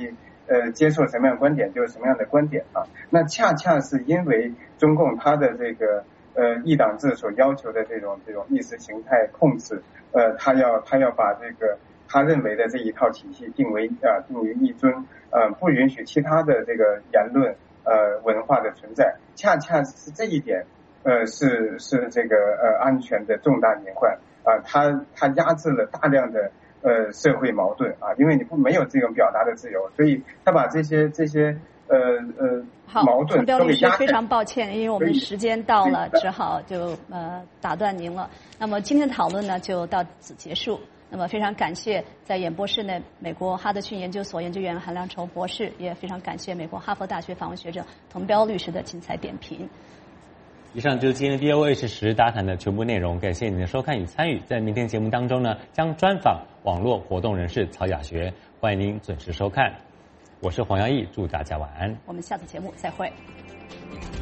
呃接受什么样的观点就是什么样的观点啊。那恰恰是因为中共它的这个呃一党制所要求的这种这种意识形态控制，呃，他要他要把这个他认为的这一套体系定为啊、呃、定为一尊，呃，不允许其他的这个言论呃文化的存在，恰恰是这一点。呃，是是这个呃安全的重大隐患啊，它它压制了大量的呃社会矛盾啊，因为你不没有这种表达的自由，所以他把这些这些呃呃矛盾都给压制。非常抱歉，因为我们时间到了，只好就呃打断您了。那么今天的讨论呢就到此结束。那么非常感谢在演播室内美国哈德逊研究所研究员韩良筹博士，也非常感谢美国哈佛大学访问学者童彪律师的精彩点评。 以上就是今天 V O H 时大谈的全部内容，感谢您的收看与参与。在明天节目当中呢，将专访网络活动人士曹雅学，欢迎您准时收看。我是黄耀义，祝大家晚安。 我们下次节目再会。